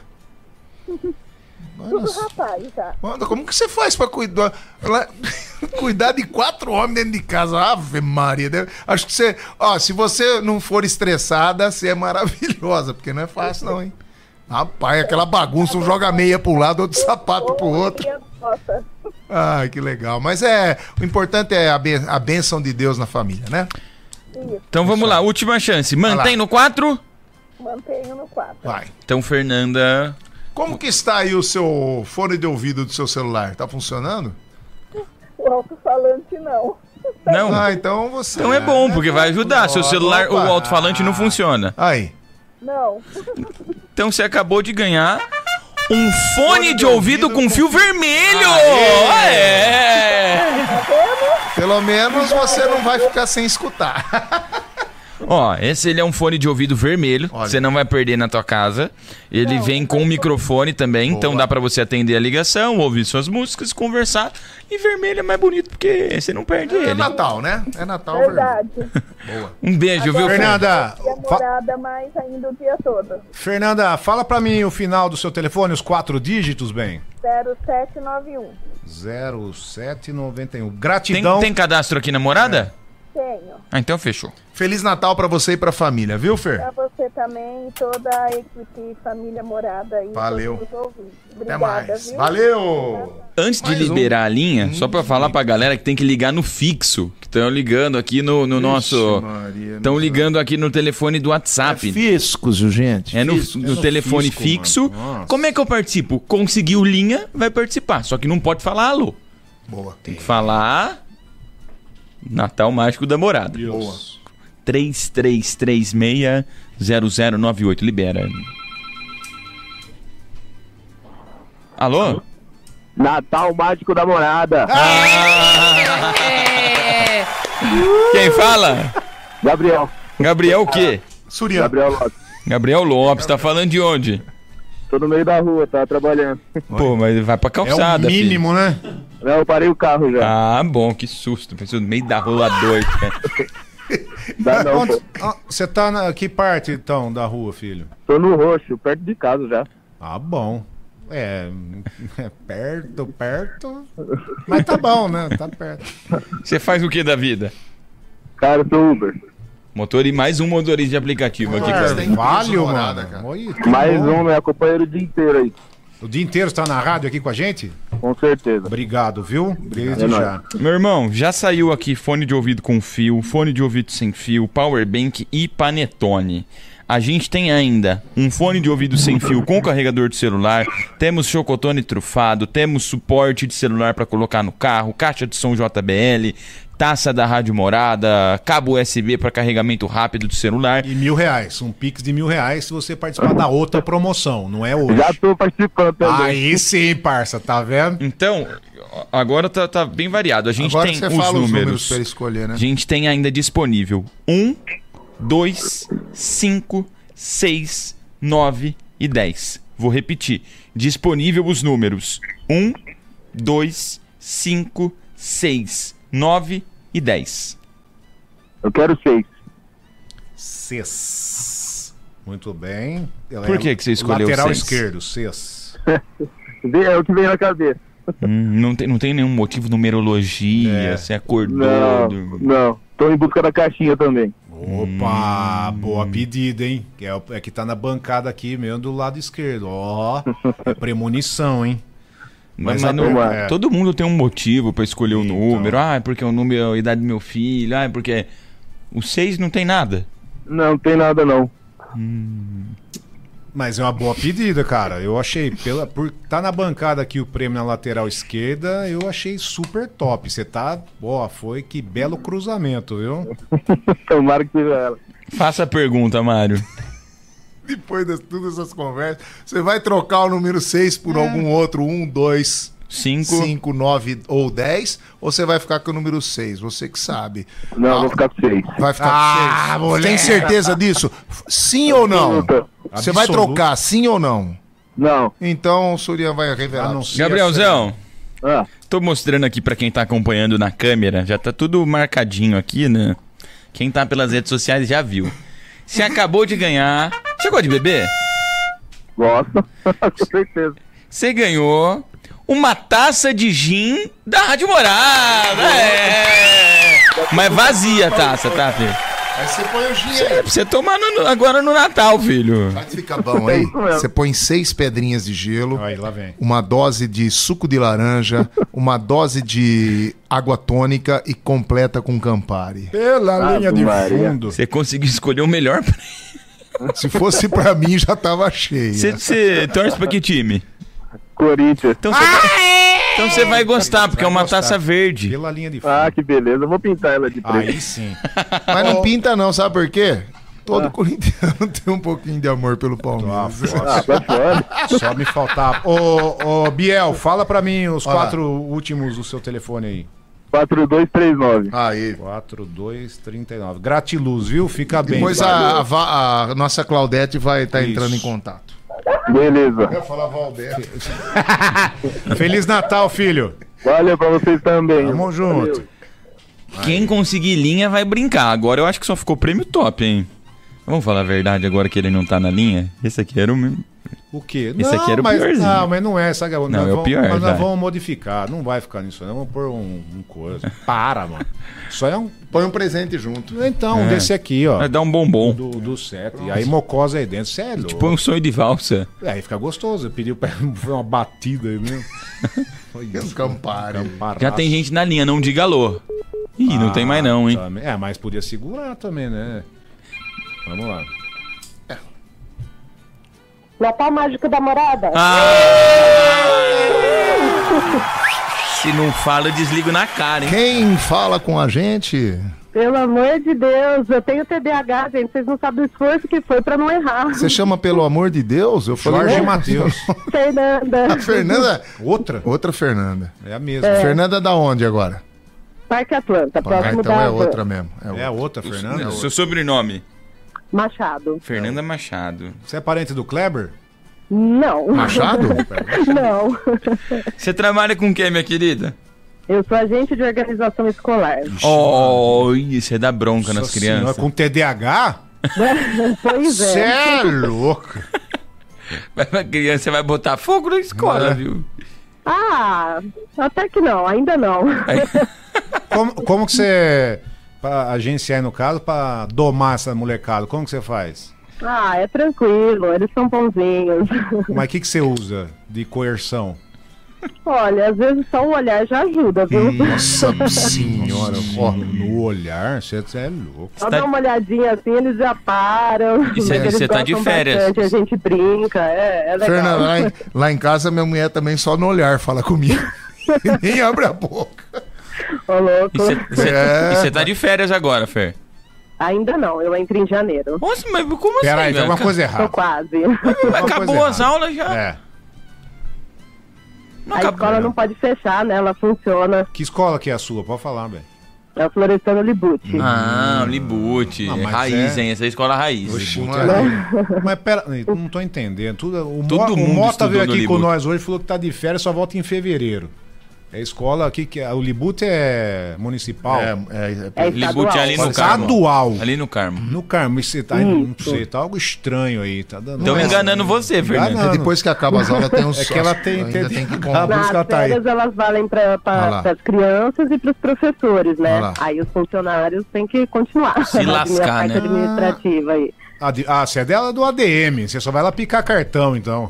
Tudo rapaz já. Mano, como que você faz pra cuidar? Cuidar de 4 homens dentro de casa? Ave Maria. Acho que você. Ó, se você não for estressada, você é maravilhosa, porque não é fácil, não, hein? Rapaz, aquela bagunça, um joga meia pro lado, outro sapato pro outro. Nossa. Ah, que legal. Mas o importante é a bênção de Deus na família, né? Isso. Então vamos lá, última chance. Mantém no 4? Mantenho no 4. Vai. Então, Fernanda... Como que está aí o seu fone de ouvido do seu celular? Tá funcionando? O alto-falante não. Não? Ah, então você... Então é bom, porque vai ajudar. Seu celular, o alto-falante não funciona. Aí. Não. Então você acabou de ganhar um fone de ouvido com fio vermelho! Pelo menos você não vai ficar sem escutar. Ó, ele é um fone de ouvido vermelho, Olha. você não vai perder na tua casa. Ele vem com um microfone também, então dá pra você atender a ligação, ouvir suas músicas, conversar. E vermelho é mais bonito porque você não perde É ele. Natal, né? É Natal Verdade. Boa. Um beijo, viu, Fernanda, E a morada mais ainda o dia todo. Fernanda, fala pra mim o final do seu telefone, os 4 dígitos, bem. 0791. 0791. Gratidão. Tem cadastro aqui na morada? Tenho. Ah, então fechou. Feliz Natal pra você e pra família, viu, Fer? Pra você também e toda a equipe, família morada aí. Valeu. todos os ouvintes. Até Obrigada, mais. viu? Valeu! Antes de Mais liberar a linha, só pra falar pra galera que tem que ligar no fixo. Que estão ligando aqui no nosso... Maria, Estão ligando aqui no telefone do WhatsApp. Fiscos, gente. É no no telefone fisco, fixo. mano. Nossa. Como é que eu participo? Conseguiu linha, vai participar. Só que não pode falar alô. Boa. Tem que falar Natal Mágico da Morada. Boa. 3336-0098. Libera. Alô? Natal Mágico da Morada. Quem fala? Gabriel. Gabriel o quê? Surian. Gabriel Lopes. Gabriel Lopes. Tá falando de onde? Tô no meio da rua, tá trabalhando. Pô, mas vai pra É calçada, o mínimo, né? Não, eu parei o carro já. Ah, bom, que susto. Pensou no meio da rua doido, cara. Dá não, Onde- pô. Você tá na que parte, então, da rua, filho? Tô no Roxo, perto de casa já. Ah, bom. É perto. Mas tá bom, né? Tá perto. Você faz o que da vida? Cara, eu sou Uber. Motor e mais um motorista de aplicativo aqui. Mas tem Vale, peso morada, mano. cara. Oi, que Mais bom. me acompanha o dia inteiro aí. O dia inteiro você tá na rádio aqui com a gente? Com certeza. Obrigado, viu? Desde É já. Meu irmão, já saiu aqui fone de ouvido com fio, fone de ouvido sem fio, powerbank e panetone. A gente tem ainda um fone de ouvido sem fio com carregador de celular, temos chocotone trufado, temos suporte de celular para colocar no carro, caixa de som JBL, taça da Rádio Morada, cabo USB para carregamento rápido do celular. E R$1.000, um Pix de R$1.000 se você participar da outra promoção, não é hoje. Já tô participando também. Aí sim, parça, tá vendo? Então, agora tá bem variado. A gente Agora tem você os fala os números números. pra ele escolher, né? A gente tem ainda disponível 1, 2, 5, 6, 9 e 10. Vou repetir. Disponível os números 1, 2, 5, 6, 9 e 10. Eu quero 6. Cês. Muito bem. Por que você escolheu lateral seis? esquerdo, Cês. É o que vem na cabeça. Não tem nenhum motivo, numerologia, você acordou. Não. Tô em busca da caixinha também. Opa, boa pedida, hein? É que tá na bancada aqui mesmo do lado esquerdo. Ó, é premonição, hein? Mas a- não, é. todo mundo tem um motivo pra escolher o Então. número. Ah, é porque o número é a idade do meu filho. Ah, é porque o 6 não tem nada. Não tem nada não. Mas é uma boa pedida, cara. Eu achei, por tá na bancada aqui o prêmio na lateral esquerda, eu achei super top. Você tá, foi que belo cruzamento, viu? Tomara que seja ela. Faça a pergunta, Mário. Depois de todas essas conversas, você vai trocar o número 6 por algum outro 1, 2, 5. 5, 9 ou 10? Ou você vai ficar com o número 6? Você que sabe. Não, vou ficar com 6. Vai ficar com 6? moleque. Tem certeza disso? Sim ou não? Você vai Absoluto. trocar sim ou não? Não. Então o Surian vai revelar. A não ser Gabrielzão, Ah, tô mostrando aqui pra quem tá acompanhando na câmera. Já tá tudo marcadinho aqui, né? Quem tá pelas redes sociais já viu. Você acabou de ganhar. Chegou de beber? gosto. Com certeza. Você ganhou uma taça de gin da Rádio Morada. É! Mas vazia a taça, tá, filho? Aí você põe o gin Pra aí. você tomar agora no Natal, filho. Sabe que fica bom aí? Você põe 6 pedrinhas de gelo, Aí, lá vem. uma dose de suco de laranja, uma dose de água tônica e completa com Campari. Pela linha de Maria. fundo. Você conseguiu escolher o melhor. Se fosse pra mim, já tava cheia. Você torce pra que time? Corinthians. Então você vai gostar, porque é uma gostar. taça verde. Pela linha de fundo. Ah, que beleza. Eu vou pintar ela de preto. Aí sim. Mas não pinta não, sabe por quê? Todo corintiano tem um pouquinho de amor pelo Palmeiras. Tá fora. Só me faltava. Ô, Biel, fala pra mim os Olha lá. 4 últimos do seu telefone aí. 4239. Aí. 4239. Gratiluz, viu? Fica bem. Depois a nossa Claudete vai estar Isso. entrando em contato. Beleza. Eu ia falar Valberto. Feliz Natal, filho. Valeu pra vocês também. Tamo junto. Quem conseguir linha vai brincar. Agora eu acho que só ficou prêmio top, hein? Vamos falar a verdade agora que ele não tá na linha? Esse aqui era o mesmo. O quê? Esse aqui era o mas, piorzinho. não, mas não é, sabe? Não, é o pior, Mas nós vai. vamos modificar. Não vai ficar nisso, não. Vamos pôr um coisa. Para, mano. Isso aí é um. Põe um presente junto. Então, desse aqui, ó. Vai dar um bombom. Do set. E aí mocosa aí dentro. Cê é louco. Põe um sonho de valsa. Aí fica gostoso. Eu pedi pra foi uma batida aí mesmo. Um Campari. Já tem gente na linha, não diga alô. Ih, não tem mais não, hein? Também. É, mas podia segurar também, né? Vamos lá. Natal Mágico da Morada. Se não fala, eu desligo na cara, hein? Quem fala com a gente? Pelo amor de Deus, eu tenho TDAH, gente. Vocês não sabem o esforço que foi pra não errar. Você chama pelo amor de Deus? Eu falei, Jorge Matheus. Fernanda. A Fernanda? Outra? Outra Fernanda. É a mesma. Fernanda da onde agora? Parque Atlanta, próximo então da é Van. outra mesmo. É a outra, Fernanda? Seu sobrenome? Machado. Fernanda Machado. Você é parente do Kleber? Não. Machado? Não. Você trabalha com quem, minha querida? Eu sou agente de organização escolar. Oh, você dá bronca nas Nossa crianças. senhora, com TDAH? Pois Você é. é louco. Vai pra criança, você vai botar fogo na escola, É. viu? Ah, até que não, ainda não. Como que você, pra agenciar aí no caso, pra domar essa molecada, como que você faz? Ah, é tranquilo, eles são bonzinhos. Mas o que você usa de coerção? Olha, às vezes só um olhar já ajuda, viu? Nossa senhora. Ó, no olhar, você é louco. Só dar uma olhadinha assim, eles já param. E cê- Eles cê tá de gostam férias. bastante, a gente brinca, é legal. Fernanda, lá em casa minha mulher também só no olhar fala comigo. E nem abre a boca. Ô, louco. E você tá de férias agora, Fer? Ainda não, eu entro em janeiro. Nossa, mas como assim? Peraí, tem velho? alguma coisa Tô errada. quase. Acabou coisa as errada. aulas já? É. Não A acabou. escola não pode fechar, né? Ela funciona. Que escola que é a sua? Pode falar, velho. É o Florestano Libute. Ah, o Libute. Não, mas Raiz, é- hein? Essa é a escola raiz. Oxi, Libute Mas pera, não tô entendendo. Todo O mundo Mota veio estudou no aqui com Libute. nós hoje e falou que tá de férias, só volta em fevereiro. É escola aqui que o Libute é municipal. É Libute ali no estadual. Carmo. Estadual. Ali no Carmo. No Carmo, você tá, não sei, tá algo estranho aí, tá dando. Estão enganando você, Fernando. Enganando. Depois que acaba as aulas tem uns É que ela tem- ainda tem- tem que Ah, comprar. por isso que ela Nas tá aí. férias elas valem para Olha lá. as crianças e para os professores, Olha né? lá. Aí os funcionários têm que continuar. Se na lascar, parte né? administrativa aí. Você é dela do ADM, você só vai lá picar cartão, então.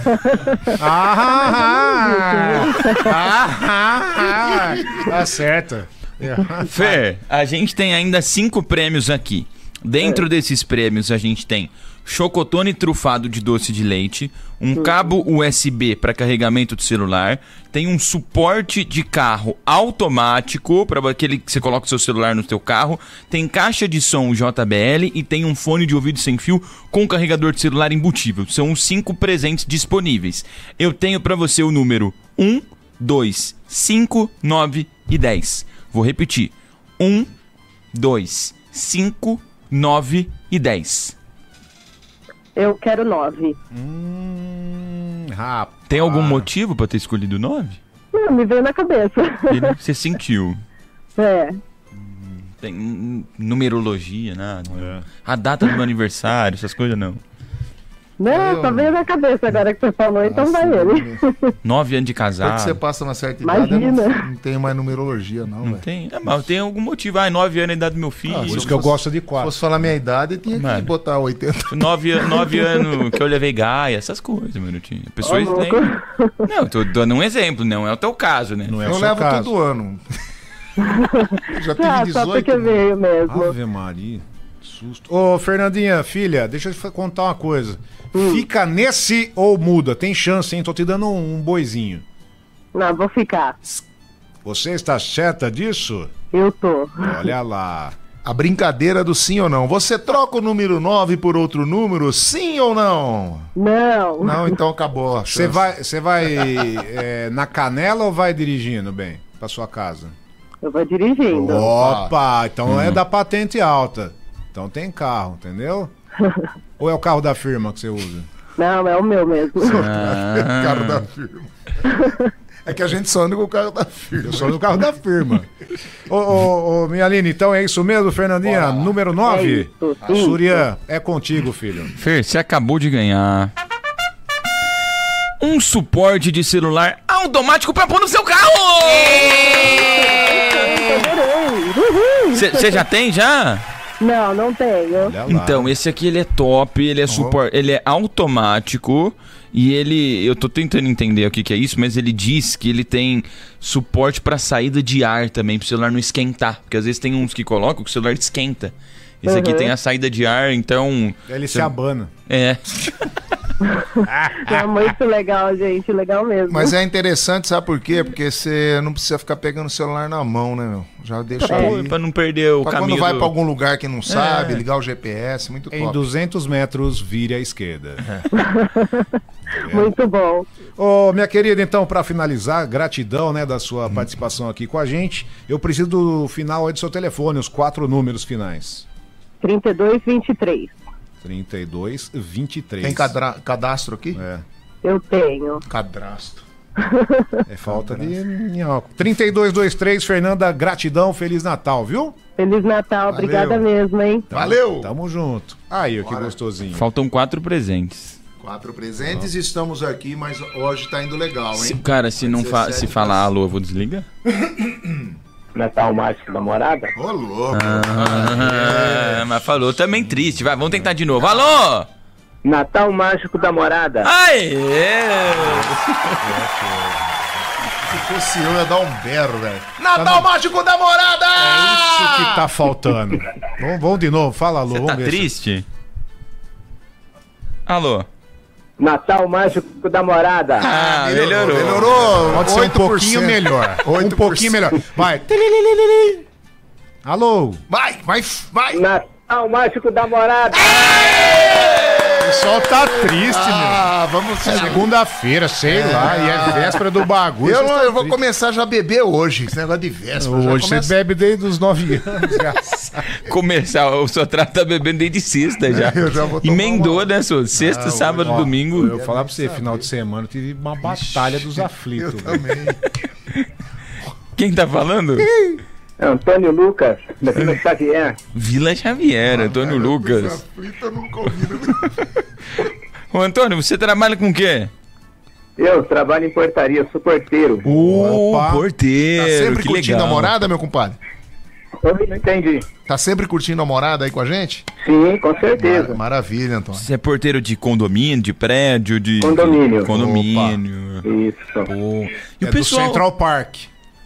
Tá certo. Fer, a gente tem ainda 5 prêmios aqui. Dentro desses prêmios a gente tem chocotone trufado de doce de leite, um cabo USB para carregamento de celular, tem um suporte de carro automático para aquele que você coloca o seu celular no seu carro, tem caixa de som JBL e tem um fone de ouvido sem fio com carregador de celular embutível. São os 5 presentes disponíveis. Eu tenho para você o número 1, 2, 5, 9 e 10. Vou repetir. 1, 2, 5, 9 e 10. Eu quero 9. Rapaz. Tem algum motivo pra ter escolhido 9? Não, me veio na cabeça. Você sentiu. É. Tem numerologia, nada. É. A data do meu aniversário, essas coisas não. Não, só veio na cabeça agora que você falou, então vai ele. 9 anos de Quando casado. você passa uma certa idade, Imagina. não tem mais numerologia, não, Não velho. tem? Mas tem algum motivo. 9 anos é a idade do meu filho. Por isso que eu gosto de Se 4. fosse falar minha idade, eu tinha que Mano. botar 80. 9 anos que eu levei Gaia, essas coisas, mano. A pessoa Ô, tem. louco. Não, tô dando um exemplo, não é o teu caso, né? Não é Eu o seu levo caso. todo ano. Já tive Ah, só 18. porque veio mesmo. Ave Maria, susto. Ô, Fernandinha, filha, deixa eu te contar uma coisa. Fica nesse ou muda? Tem chance, hein? Tô te dando um boizinho. Não, vou ficar. Você está certa disso? Eu tô. Olha lá. A brincadeira do sim ou não. Você troca o número 9 por outro número, sim ou não? Não. Não, então acabou. a Você chance. vai na canela ou vai dirigindo, bem, pra sua casa? Eu vou dirigindo. Opa, então é da patente alta. Então tem carro, entendeu? Ou é o carro da firma que você usa? Não, é o meu mesmo. Carro da firma. É que a gente só anda com o carro da firma. Eu sou do carro da firma. Ô, minha Aline, então é isso mesmo, Fernandinha? Número 9? É isso, sim. Surian, é contigo, filho. Fer, você acabou de ganhar um suporte de celular automático pra pôr no seu carro! Você já tem já? Não, não tenho. Olha lá. Então, esse aqui ele é top, ele é suporte, ele é automático e eu tô tentando entender o que é isso, mas ele diz que ele tem suporte pra saída de ar também, pro celular não esquentar, porque às vezes tem uns que colocam que o celular esquenta. Esse aqui tem a saída de ar, então... Ele se abana. É. É muito legal, gente. Legal mesmo. Mas é interessante, sabe por quê? Porque você não precisa ficar pegando o celular na mão, né, meu? Já deixa aí. Pra não perder o Pra caminho quando vai do... pra algum lugar que não sabe, ligar o GPS, muito top. Em 200 metros, vire à esquerda. Muito bom. Ô, minha querida, então, pra finalizar, gratidão, né, da sua participação aqui com a gente. Eu preciso do final aí do seu telefone, os 4 números finais. 3223. 3223. Tem cadastro aqui? É. Eu tenho. Cadastro. É falta de minhoca. 3223, Fernanda, gratidão, Feliz Natal, viu? Feliz Natal. Valeu. Obrigada mesmo, hein? Valeu! Tamo junto. Aí, que gostosinho. Faltam 4 presentes. 4 presentes, estamos aqui, mas hoje tá indo legal, hein? Cara, se não se falar alô, eu vou desligar. Natal mágico da morada? Ô, louco! Mas falou também triste. Vai, vamos tentar de novo. Alô! Natal mágico da morada. Aê! Se fosse eu, ia dar um berro, velho. Natal Mágico da Morada! Isso que tá faltando. Vamos de novo, fala alô. Você Vamos tá ver se- triste? Alô? Natal mágico da morada. Ah, melhorou. Melhorou! Pode ser um 8%. pouquinho melhor. 8%. Um pouquinho melhor. Vai. Alô? Vai! Natal mágico da morada. O pessoal tá triste, Ah, vamos... meu. Segunda-feira, sei lá, e é véspera do bagulho. Eu, vocês não, tão eu vou tristes. começar já a beber hoje. Esse negócio de véspera. já Hoje você começa- bebe desde os 9 anos. Engraçado. Começar, o Sotrato tá bebendo desde sexta já. Eu já vou tomar Emendou, uma- né, Sô? Sexta, sábado, Ó, domingo. Eu vou falar pra você, final de semana eu tive uma batalha dos aflitos. velho. Também. Quem tá falando? Antônio Lucas, da Vila Xavier. Vila Xavier, Antônio Lucas. Aflito, eu nunca ouvi, né? Ô, Antônio, você trabalha com o quê? Eu trabalho em portaria, sou porteiro. Opa. Porteiro. Tá sempre que curtindo legal. a morada, meu compadre? Eu não entendi. Tá sempre curtindo a morada aí com a gente? Sim, com certeza. Maravilha, Antônio. Você é porteiro de condomínio, de prédio, de... Condomínio. de condomínio. Isso. Pô. E É o pessoal... do Central Park.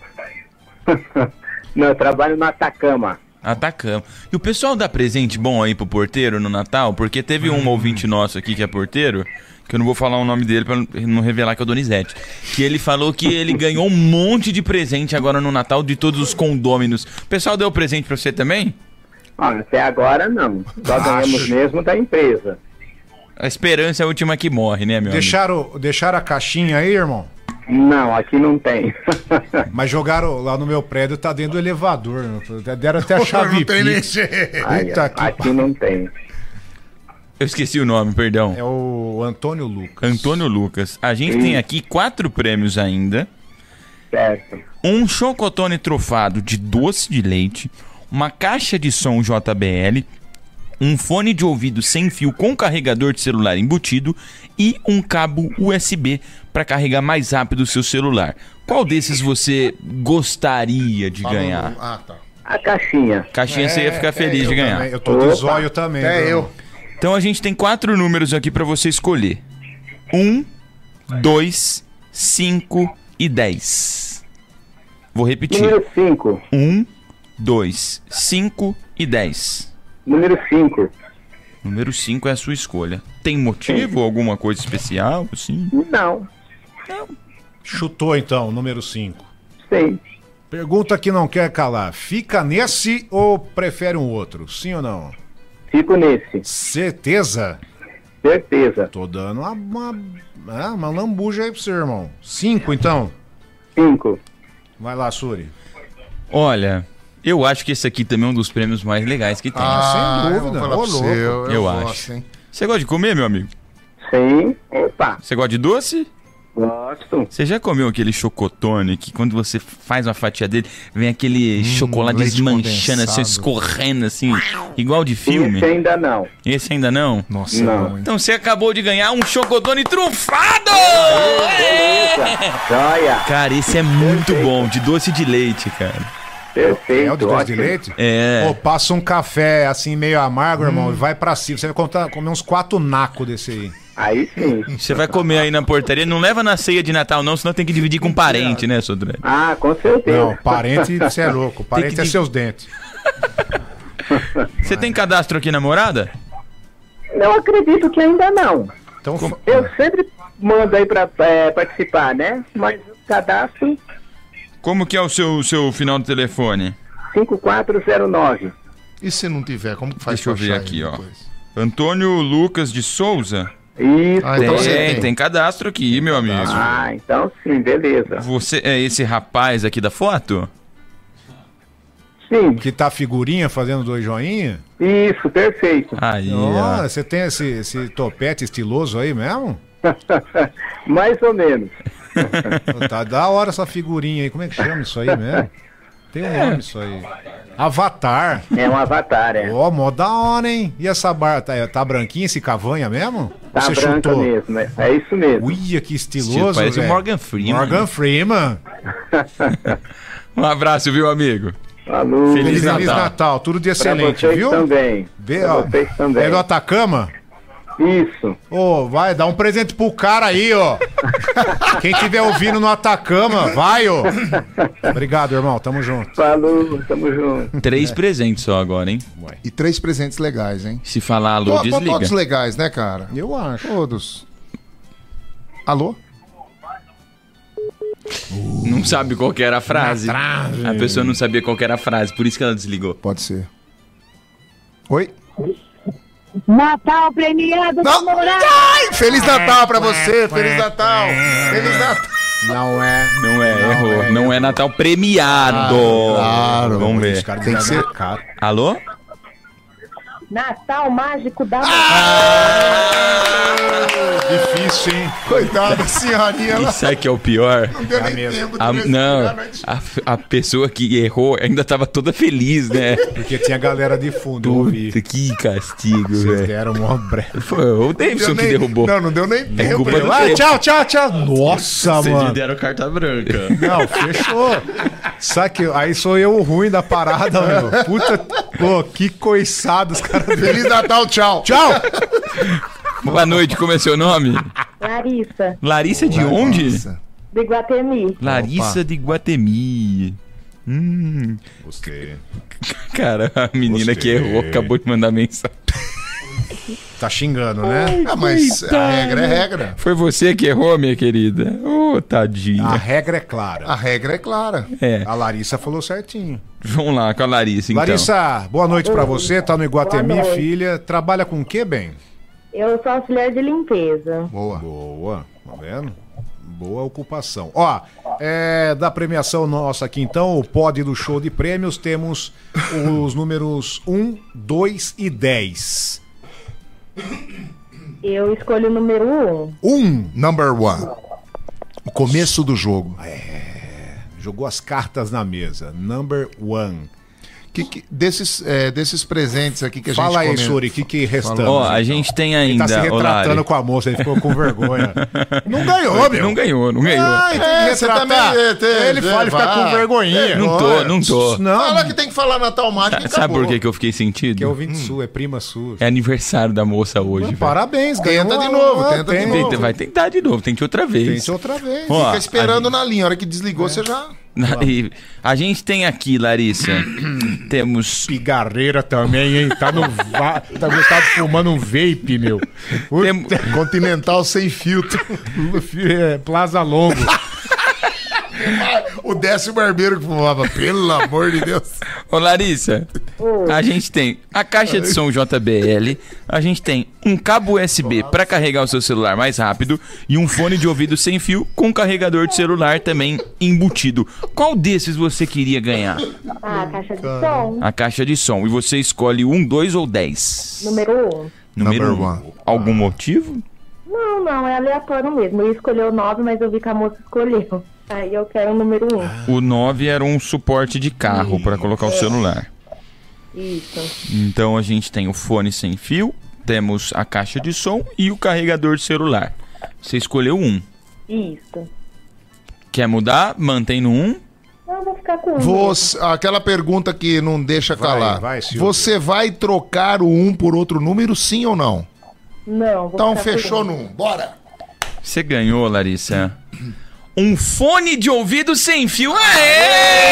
Não, eu trabalho no Atacama. Atacama. E o pessoal dá presente bom aí pro porteiro no Natal? Porque teve um ouvinte nosso aqui que é porteiro, que eu não vou falar o nome dele pra não revelar que é o Donizete, que ele falou que ele ganhou um monte de presente agora no Natal de todos os condôminos. O pessoal deu presente pra você também? Ah, até agora não. Só ganhamos mesmo da empresa. A esperança é a última que morre, né, meu amigo? Deixaram a caixinha aí, irmão? Não, aqui não tem. Mas jogaram lá no meu prédio, tá dentro do elevador. Deram até a chave Não tem nem Pix. jeito. Ai, Puta que aqui não tem. Eu esqueci o nome, perdão. É o Antônio Lucas. Antônio Lucas. A gente tem aqui 4 prêmios ainda. Certo. Um chocotone trufado de doce de leite, uma caixa de som JBL, um fone de ouvido sem fio com carregador de celular embutido e um cabo USB para carregar mais rápido o seu celular. Qual desses você gostaria de ganhar? Tá. A caixinha. Caixinha você ia ficar feliz de ganhar. Também, eu tô de zóio também. Eu. Então a gente tem 4 números aqui para você escolher. 1, 2, 5 e 10. Vou repetir. Número 5. 1, 2, 5 e 10. Número 5. Número 5 é a sua escolha. Tem motivo, alguma coisa especial? Assim? Não. Chutou então, número 5. Sim. Pergunta que não quer calar. Fica nesse ou prefere um outro? Sim ou não? Fico nesse. Certeza? Certeza. Tô dando uma lambuja aí pro seu irmão. 5 então? 5. Vai lá, Suri. Olha, eu acho que esse aqui também é um dos prêmios mais legais que tem. sem dúvida. Eu vou falar pra você, Eu acho. gosto, hein? Você gosta de comer, meu amigo? Sim. Opa. Você gosta de doce? Gosto. Você já comeu aquele chocotone que quando você faz uma fatia dele, vem aquele chocolate leite desmanchando, assim, condensado. escorrendo assim, igual de filme? Esse ainda não. Esse ainda não? Nossa, Não. não, hein? Então você acabou de ganhar um chocotone trufado! Joia. Cara, esse é muito bom, de doce de leite, cara. Perfeito. É o de doce de ótimo. leite? É. Pô, passa um café assim meio amargo, irmão, e vai pra cima. Você vai comer uns 4 nacos desse aí. Aí sim. Você vai comer aí na portaria, não leva na ceia de Natal não, senão tem que dividir com parente, né, Sodré? Ah, com certeza. Não, parente, você é louco. Parente que é de- seus dentes. Você tem cadastro aqui na morada? Eu acredito que ainda não. Então, Eu sempre mando aí pra participar, né? Mas o cadastro Como que é o seu final do telefone? 5409. E se não tiver, como que faz Deixa eu pra ver achar aqui, ele ó. depois? Antônio Lucas de Souza? Isso. Ah, então você Tem cadastro aqui, meu amigo. Ah, então sim, beleza. Você é esse rapaz aqui da foto? Sim, que tá a figurinha fazendo 2 joinha? isso, perfeito. Aí, Ó, ó. você tem esse topete estiloso aí mesmo? Mais ou menos. Tá da hora essa figurinha aí. Como é que chama isso aí mesmo? Tem um nome isso aí. Avatar. É um avatar, é. Ó, mó da hora, hein? E essa barra, tá branquinha esse cavanha mesmo? Tá Você branca chutou? mesmo, é isso mesmo. Uia, que estiloso, Parece o velho. Morgan Freeman. Morgan Freeman. Um abraço, viu, amigo? Falou. Feliz Feliz Natal. Natal. Tudo de Pra excelente, vocês viu? também. Vê, Pra ó. vocês também. É do Atacama? Isso. Ô, vai, dá um presente pro cara aí, ó. Quem tiver ouvindo no Atacama, vai, ó. Obrigado, irmão. Tamo junto. Falou, tamo junto. 3 presentes só agora, hein? E 3 presentes legais, hein? Se falar alô, desliga. Todos legais, né, cara? Eu acho. Todos. Alô? Não sabe qual que era a frase. A pessoa não sabia qual que era a frase, por isso que ela desligou. Pode ser. Oi? Natal premiado Não! namorado. Ai, Feliz Natal pra você! Feliz Natal! Feliz Natal! Não é. Não é, errou. Não é Natal premiado. Claro. Vamos ver. Os caras Tem que ser- cara. Alô? Natal mágico da Difícil, hein? Coitada da senhorinha E lá. sabe que é o pior? Não deu nem mesmo. tempo de A, respirar não, a noite. a pessoa que errou ainda tava toda feliz, né? Porque tinha galera de fundo, eu ouvi. Puta, que castigo, Vocês velho. deram uma breve. Foi o Davidson Deu que nem- derrubou. Não deu nem tempo. culpa né? do Ah, tchau, tchau, tchau. Nossa, Vocês me mano. deram carta branca. Não, fechou. Sabe que aí sou eu o ruim da parada, meu. Puta, pô, que coiçado os caras. Feliz Natal, tchau. Tchau. Boa noite, como é seu nome? Larissa, Larissa de onde? Nossa. de Guatemi. Larissa de Guatemi. Gostei. Cara, a menina que Gostei. errou acabou de mandar mensagem. Tá xingando, né? Ah, mas a regra é regra. Foi você que errou, minha querida? Ô, tadinha. A regra é clara. A regra é clara. É, A Larissa falou certinho. vamos lá com a Larissa, então. Larissa, boa noite pra você. Tá no Iguatemi, Boa noite. filha. Trabalha com o quê, bem? Eu sou auxiliar de limpeza. Boa. Boa, tá vendo? Boa ocupação. Ó, da premiação nossa aqui então, o pod do show de prêmios, temos os números 1, 2 e 10. Eu escolho o número 1. Number 1. O começo do jogo. Jogou as cartas na mesa. Number 1. desses presentes aqui que a gente Fala aí, comenta. Suri, o que restamos? Ó, a gente tem Ele ainda. tá se retratando Lari. com a moça, ele ficou com vergonha. Não ganhou, meu. Não ganhou. Ai, tem que você retratar. também, Ele fala e fica com vergonhinha. Não tô. Não, Fala que tem que falar Natal Mágico e Sabe acabou. por que eu fiquei sentido? que é ouvinte sua, é prima sua. É aniversário da moça hoje. velho. Parabéns, ganhou Tenta de uma- novo, Ah, tenta de tem- novo. Vai tentar de novo, tente outra vez. Tente outra vez. Ó, Fica esperando na linha. A hora que desligou, você já... E a gente tem aqui, Larissa, temos Pigarreira também, hein? Tá gostado fumando um vape, meu. Continental sem filtro. Plaza Longo. O Décio Barbeiro que fumava, pelo amor de Deus. Ô Larissa, a gente tem a caixa de som JBL, a gente tem um cabo USB para carregar o seu celular mais rápido e um fone de ouvido sem fio com carregador de celular também embutido. Qual desses você queria ganhar? Ah, caixa de som. A caixa de som. E você escolhe 1, 2 ou 10? Número 1. Número Number 1. one. Algum motivo? Não, é aleatório mesmo. Eu ia escolher o 9, mas eu vi que a moça escolheu. Aí eu quero o número 1. O 9 era um suporte de carro para colocar o celular. Isso. Então a gente tem o fone sem fio, temos a caixa de som e o carregador de celular. Você escolheu um. Isso. Quer mudar? Mantém no 1. Não, eu vou ficar com um. Aquela pergunta que não deixa calar. vai, Silvio. Você vai trocar o 1 por outro número, sim ou não? Não, vou Então ficar fechou com no 1. Bora! Você ganhou, Larissa. Um fone de ouvido sem fio. Aê!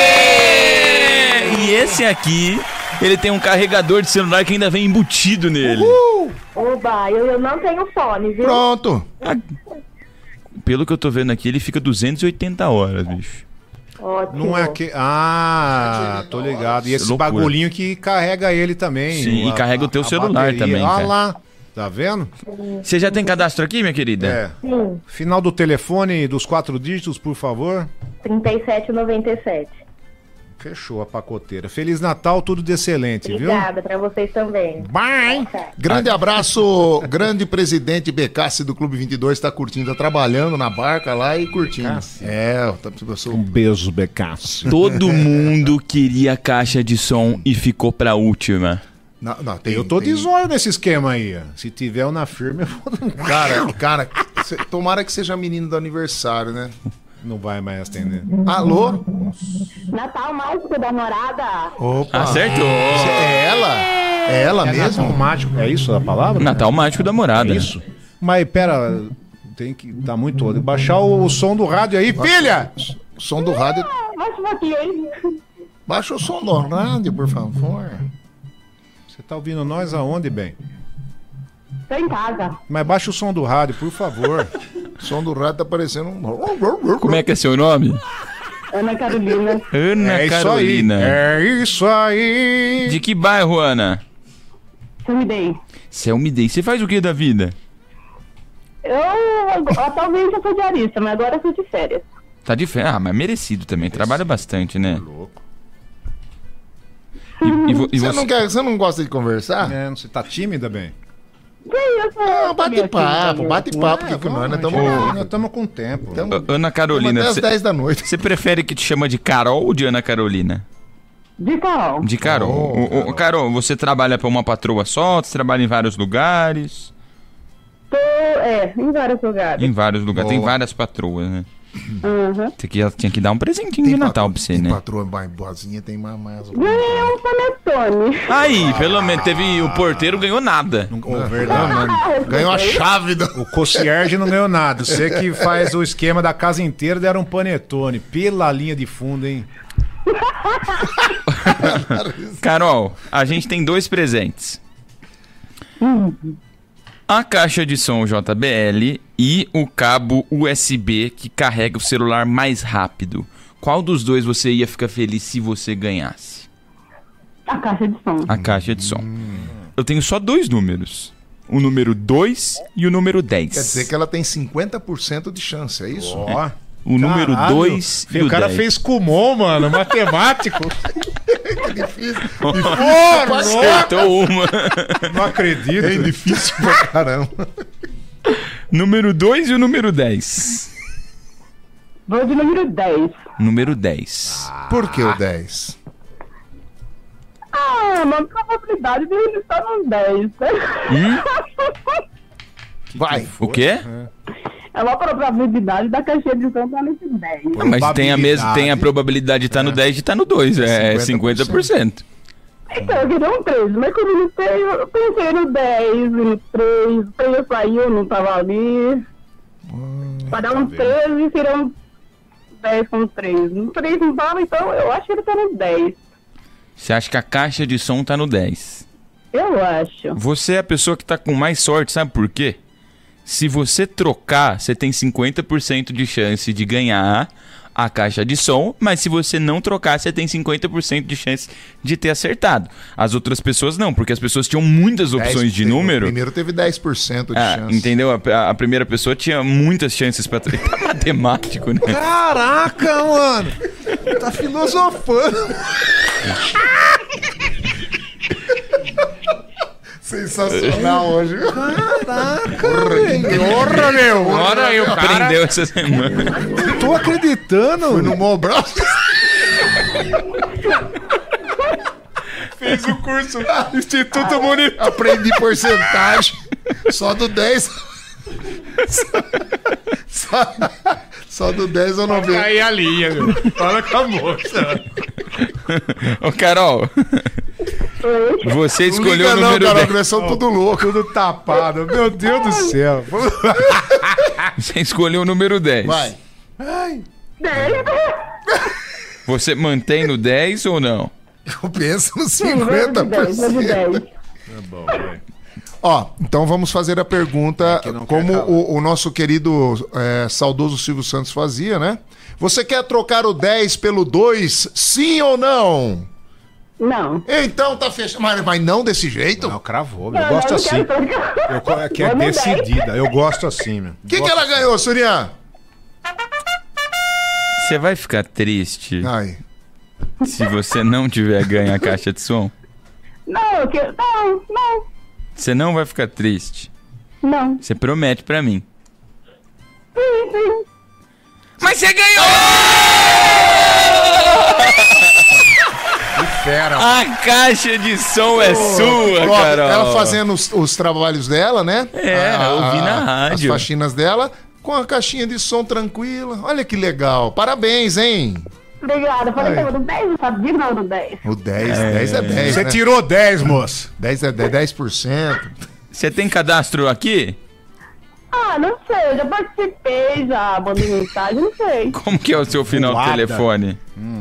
E esse aqui, ele tem um carregador de celular que ainda vem embutido nele. Oba, eu não tenho fone, viu? Pronto. Pelo que eu tô vendo aqui, ele fica 280 horas, bicho. Ótimo. Não é que. Ah, tô ligado. E esse Loucura. bagulhinho que carrega ele também. Sim, e carrega o teu celular bateria. também, Olha cara. lá. Tá vendo? Você já tem cadastro aqui, minha querida? É. Sim, Final do telefone dos 4 dígitos, por favor. 37,97. Fechou a pacoteira. Feliz Natal, tudo de excelente, viu? Obrigada, pra vocês também. Bye! Grande abraço, grande presidente Becassi do Clube 22, tá curtindo, tá trabalhando na barca lá e curtindo. Becassi. Eu sou Um beijo, Becassi. Todo mundo queria caixa de som e ficou pra última. Não, Eu tô de zóio nesse esquema aí. Ó. Se tiver um na firma, eu vou... Cara, tomara que seja menino do aniversário, né? Não vai mais atender. Alô? Natal mágico da morada. Opa. Acertou! É ela? É ela mesmo? Natal mágico. É isso a palavra? Natal mágico da morada. É isso. Mas pera, tem que... Tá muito... Baixar o som do rádio aí, filha! O som do rádio. Baixa um pouquinho aí. Baixa o som do rádio, por favor. Você tá ouvindo nós aonde, bem? Tô em casa. Mas baixa o som do rádio, por favor. O som do rádio tá parecendo um... Como é que é seu nome? Ana Carolina. Ana É isso Carolina. aí. É isso aí. De que bairro, Ana? Sumidei. Selmidei. Você faz o que da vida? Eu atualmente eu sou diarista, mas agora eu sou de férias. Tá de férias. Ah, mas merecido também. Trabalha bastante, né? E Você não gosta de conversar? É, você tá tímida, bem? Que isso? Não, bate papo aqui com nós, Nós estamos com tempo. Ana Carolina, Até às 10 da noite. você prefere que te chama de Carol ou de Ana Carolina? De Carol. De Carol. Carol, você trabalha pra uma patroa só? Você trabalha em vários lugares? Tô, em vários lugares. Em vários lugares. Tem Boa. várias patroas, né? Uhum. Tinha que dar um presentinho de Natal pra você, tem né? patroa mais boazinha, tem mais... Ganhei um panetone. Aí, pelo menos teve. O porteiro ganhou nada. Ganhou a chave da... O concierge não ganhou nada. Você que faz o esquema da casa inteira deram um panetone. Pela linha de fundo, hein? Carol, a gente tem 2 presentes. A caixa de som JBL e o cabo USB que carrega o celular mais rápido. Qual dos dois você ia ficar feliz se você ganhasse? A caixa de som. A caixa de som. Eu tenho só 2 números. O número 2 e o número 10. Quer dizer que ela tem 50% de chance, é isso? Ó. O número Caralho. 2 e o O cara 10. fez Kumon, mano. Matemático. Acertou uma. Não acredito. É difícil pra caramba. Número 2 e o número 10. Vou de número 10. Número 10. Por que o 10? É uma probabilidade de ele estar no 10, né? Vai. O quê? É uma probabilidade da caixinha de som estar nesse 10. Mas tem a probabilidade de estar no 10 e de estar no 2. É 50%. Então, eu queria um 3, mas quando eu não tenho, eu pensei no 10 e no 3. O 3 saiu, não tava ali. Para dar um 13 seria um 10 com 3. No 3 não tava, então eu acho que ele tá no 10. Você acha que a caixa de som tá no 10? Eu acho. Você é a pessoa que tá com mais sorte, sabe por quê? Se você trocar, você tem 50% de chance de ganhar a caixa de som, mas se você não trocar, você tem 50% de chance de ter acertado. As outras pessoas não, porque as pessoas tinham muitas opções de número. O primeiro teve 10% de chance. Entendeu? A primeira pessoa tinha muitas chances pra... Tá matemático, né? Caraca, mano! Tá filosofando. Sensacional hoje. Caraca, porra, meu! Agora eu aprendeu essa semana. Não tô acreditando. Foi no Mobral. Fez o curso Instituto Monitor. Aprendi porcentagem. Só do 10. Só do 10 ao 90. Aí a linha, meu. Fala com a moça. Ô, Carol. Você escolheu o não, número Carol, 10. nós somos tudo louco. Tudo tapado. Meu Deus do céu. Você escolheu o número 10. Vai. Ai. 10. Você mantém no 10 ou não? Eu penso no Sim, vamos de 10, 50%. vamos de 10. Tá bom, vai. Ó, então vamos fazer a pergunta que não como quer calar. o nosso querido saudoso Silvio Santos fazia, né? Você quer trocar o 10 pelo 2, sim ou não? Não. Então tá fechado. Mas não desse jeito? Não, cravou. Não, Eu gosto não assim. quero trocar. Que é Vamos 10. decidida. Eu gosto assim, meu. O que ela ganhou, Surian? Você vai ficar triste Ai. se você não tiver ganho a caixa de som? Não, eu quero. Não. Você não vai ficar triste. Não. Você promete pra mim. Sim. Mas você ganhou! Que fera. A caixa de som é sua, Ó, Carol. ela fazendo os trabalhos dela, né? Eu vi na rádio. As faxinas dela, com a caixinha de som tranquila. Olha que legal. Parabéns, hein? Obrigada. Falei que Ai. eu vou no 10, não sabia não do 10. O 10 é 10, Você né? tirou 10, moço. 10 é 10%. Você tem cadastro aqui? Ah, não sei. Eu já participei, já mandei mensagem, não sei. Como que é o seu final do Voada. telefone?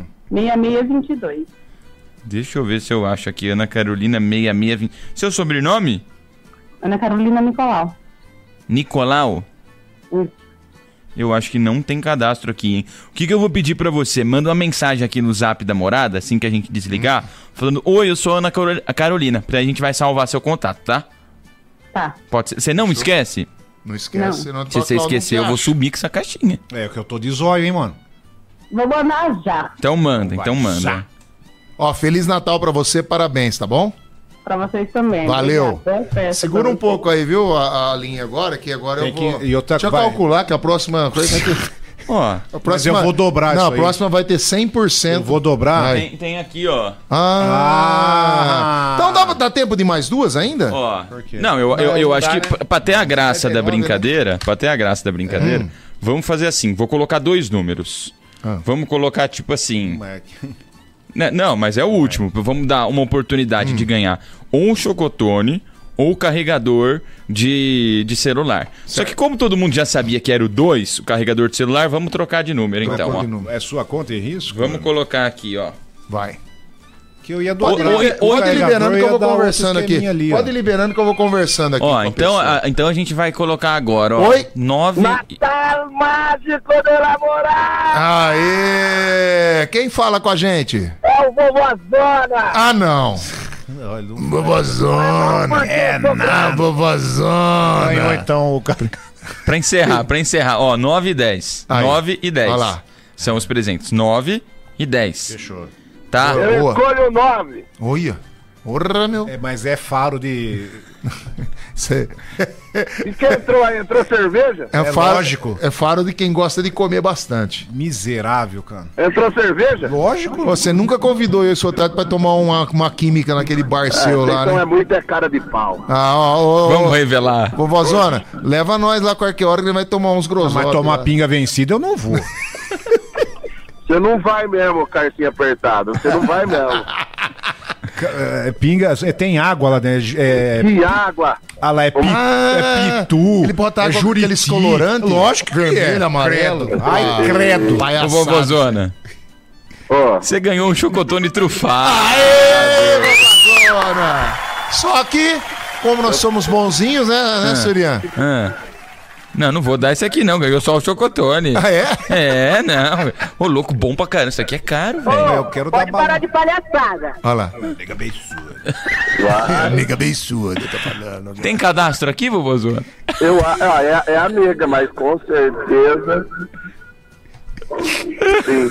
6622. Deixa eu ver se eu acho aqui. Ana Carolina 6620. Seu sobrenome? Ana Carolina Nicolau. Nicolau? Eu acho que não tem cadastro aqui, hein? O que eu vou pedir pra você? Manda uma mensagem aqui no zap da morada, assim que a gente desligar, falando: oi, eu sou a Ana Carolina. Pra gente vai salvar seu contato, tá? Tá. Pode ser. Você não esquece? Não esquece, senão Se você esquecer, eu vou subir com essa caixinha. É que eu tô de zóio, hein, mano. Vou mandar já. Então manda, Vai, então manda. já. Ó, Feliz Natal pra você, parabéns, tá bom? Pra vocês também. Valeu. Obrigada. Boa festa Segura pra um pouco aí, viu, a linha agora, que agora Tem eu vou... que- e outra- Deixa eu vai. calcular que a próxima coisa vai ter... Ó, A Mas eu vou dobrar Não, isso a aí. próxima vai ter 100%. Eu vou dobrar. Vai. tem aqui, ó. Então dá tempo de mais duas ainda? Ó. quê? Não, eu acho que pra ter a graça da 79, brincadeira, vamos fazer assim, vou colocar 2 números. Vamos colocar tipo assim. Não, mas é o último. Vamos dar uma oportunidade de ganhar ou um chocotone ou carregador de celular. Só que como todo mundo já sabia que era o 2, o carregador de celular, vamos trocar de número, então, ó. É sua conta e risco? Vamos colocar aqui, ó. Vai. Que eu ia dobrar. Pode ir liberando que eu vou conversando aqui. Ali, Pode ir liberando que eu vou conversando aqui. Ó, com a pessoa. então a gente vai colocar agora, ó. Oi? 9. Natal mágico do namorado! Aê! Quem fala com a gente? É o Vovozona! Ah, não. Olha, Vovozona. nada. Vovozona. Ganhou então o cara. Pra encerrar, ó, 9 e 10. Aí. 9 e 10. Olha lá. São os presentes. 9 e 10. Fechou. Tá? Boa. Escolho o 9. Olha. Porra, meu. Mas é faro de... E quem entrou aí? Entrou cerveja? Lógico. É faro de quem gosta de comer bastante. Miserável, cara. Entrou cerveja? Lógico. Você nunca convidou eu e o Sotrato pra tomar uma química naquele bar seu lá, então né? é muita cara de pau. Vamos revelar. Vovózona, leva nós lá qualquer hora que ele vai tomar uns groselhos. Mas tomar pinga vencida eu não vou. Você não vai mesmo, carcinha apertado. Você não vai mesmo. Pinga, tem água lá dentro. Que água? Ah lá, é pitu. Ele bota água com aqueles colorantes. Lógico que vermelho, amarelo. Credo. Ai, credo. Ô, vovózona. Você ganhou um chocotone trufado. Aê, vovózona. Só que, como nós somos bonzinhos, né, Surian? Não vou dar esse aqui não, ganhou só o chocotone. Ah, é? É, não. Ô, louco, bom pra caramba. Isso aqui é caro, velho. Eu quero Pode parar de palhaçada. Olha lá. Nega beiçuda. Amiga beiçuda, tá falando. Tem cadastro aqui, vovôzona? É amiga, mas com certeza. Sim.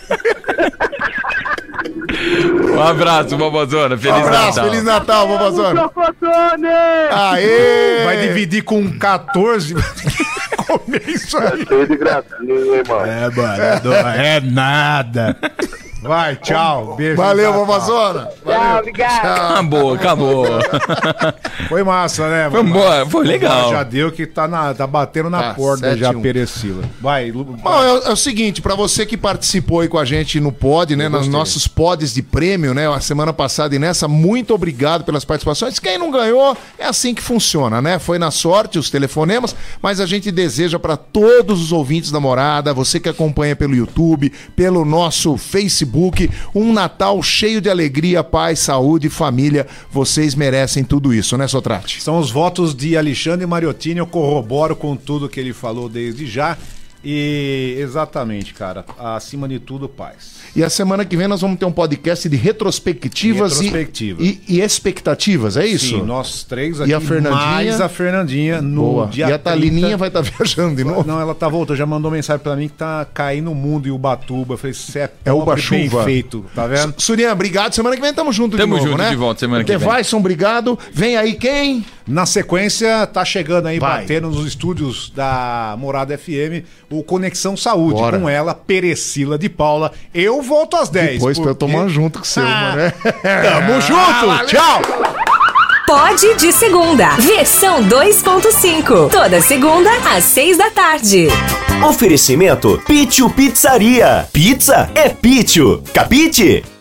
Um abraço, vovôzona. Feliz Natal. Feliz Natal, vovózona. Chocotone! Aê! Vai dividir com 14. Comer isso aí. Cheio de gracinha, hein, mano? Mano, é nada. Vai, tchau. Beijo. Valeu, vovózona. Tchau, obrigado. Acabou. Foi massa, né? Foi boa, foi legal. Já deu que tá batendo na porta 7-1. já, Perecila. Vai, Bom, é o seguinte, pra você que participou aí com a gente no pod, né, nos nossos pods de prêmio, né, a semana passada e nessa, muito obrigado pelas participações. Quem não ganhou, é assim que funciona, né? Foi na sorte os telefonemas, mas a gente deseja pra todos os ouvintes da Morada, você que acompanha pelo YouTube, pelo nosso Facebook, um Natal cheio de alegria, paz, saúde, família. Vocês merecem tudo isso, né, Sotrate? São os votos de Alexandre Mariottini, eu corroboro com tudo que ele falou desde já. E exatamente, cara, acima de tudo, paz. E a semana que vem nós vamos ter um podcast de retrospectivas e expectativas, é isso? Sim, nós três aqui, e a Fernandinha? mais a Fernandinha no Boa. dia E a Thalininha vai estar viajando de novo? Não, ela tá voltando, já mandou mensagem pra mim que tá caindo o mundo e o Ubatuba. Eu falei, isso é bem feito, tá vendo? Surian, obrigado, semana que vem tamo junto de novo, né? Tamo junto de volta semana que vem. Devaison, obrigado. Vem aí quem? Na sequência, tá chegando aí, batendo nos estúdios da Morada FM, o Conexão Saúde. Bora. Com ela, Perecila de Paula. Eu volto às 10. Depois pra eu tomar junto com o seu, mano. Tamo junto! Tchau! Pod de Segunda, versão 2.5. Toda segunda às 6 da tarde. Oferecimento Pítio Pizzaria. Pizza é Pítio. Capite?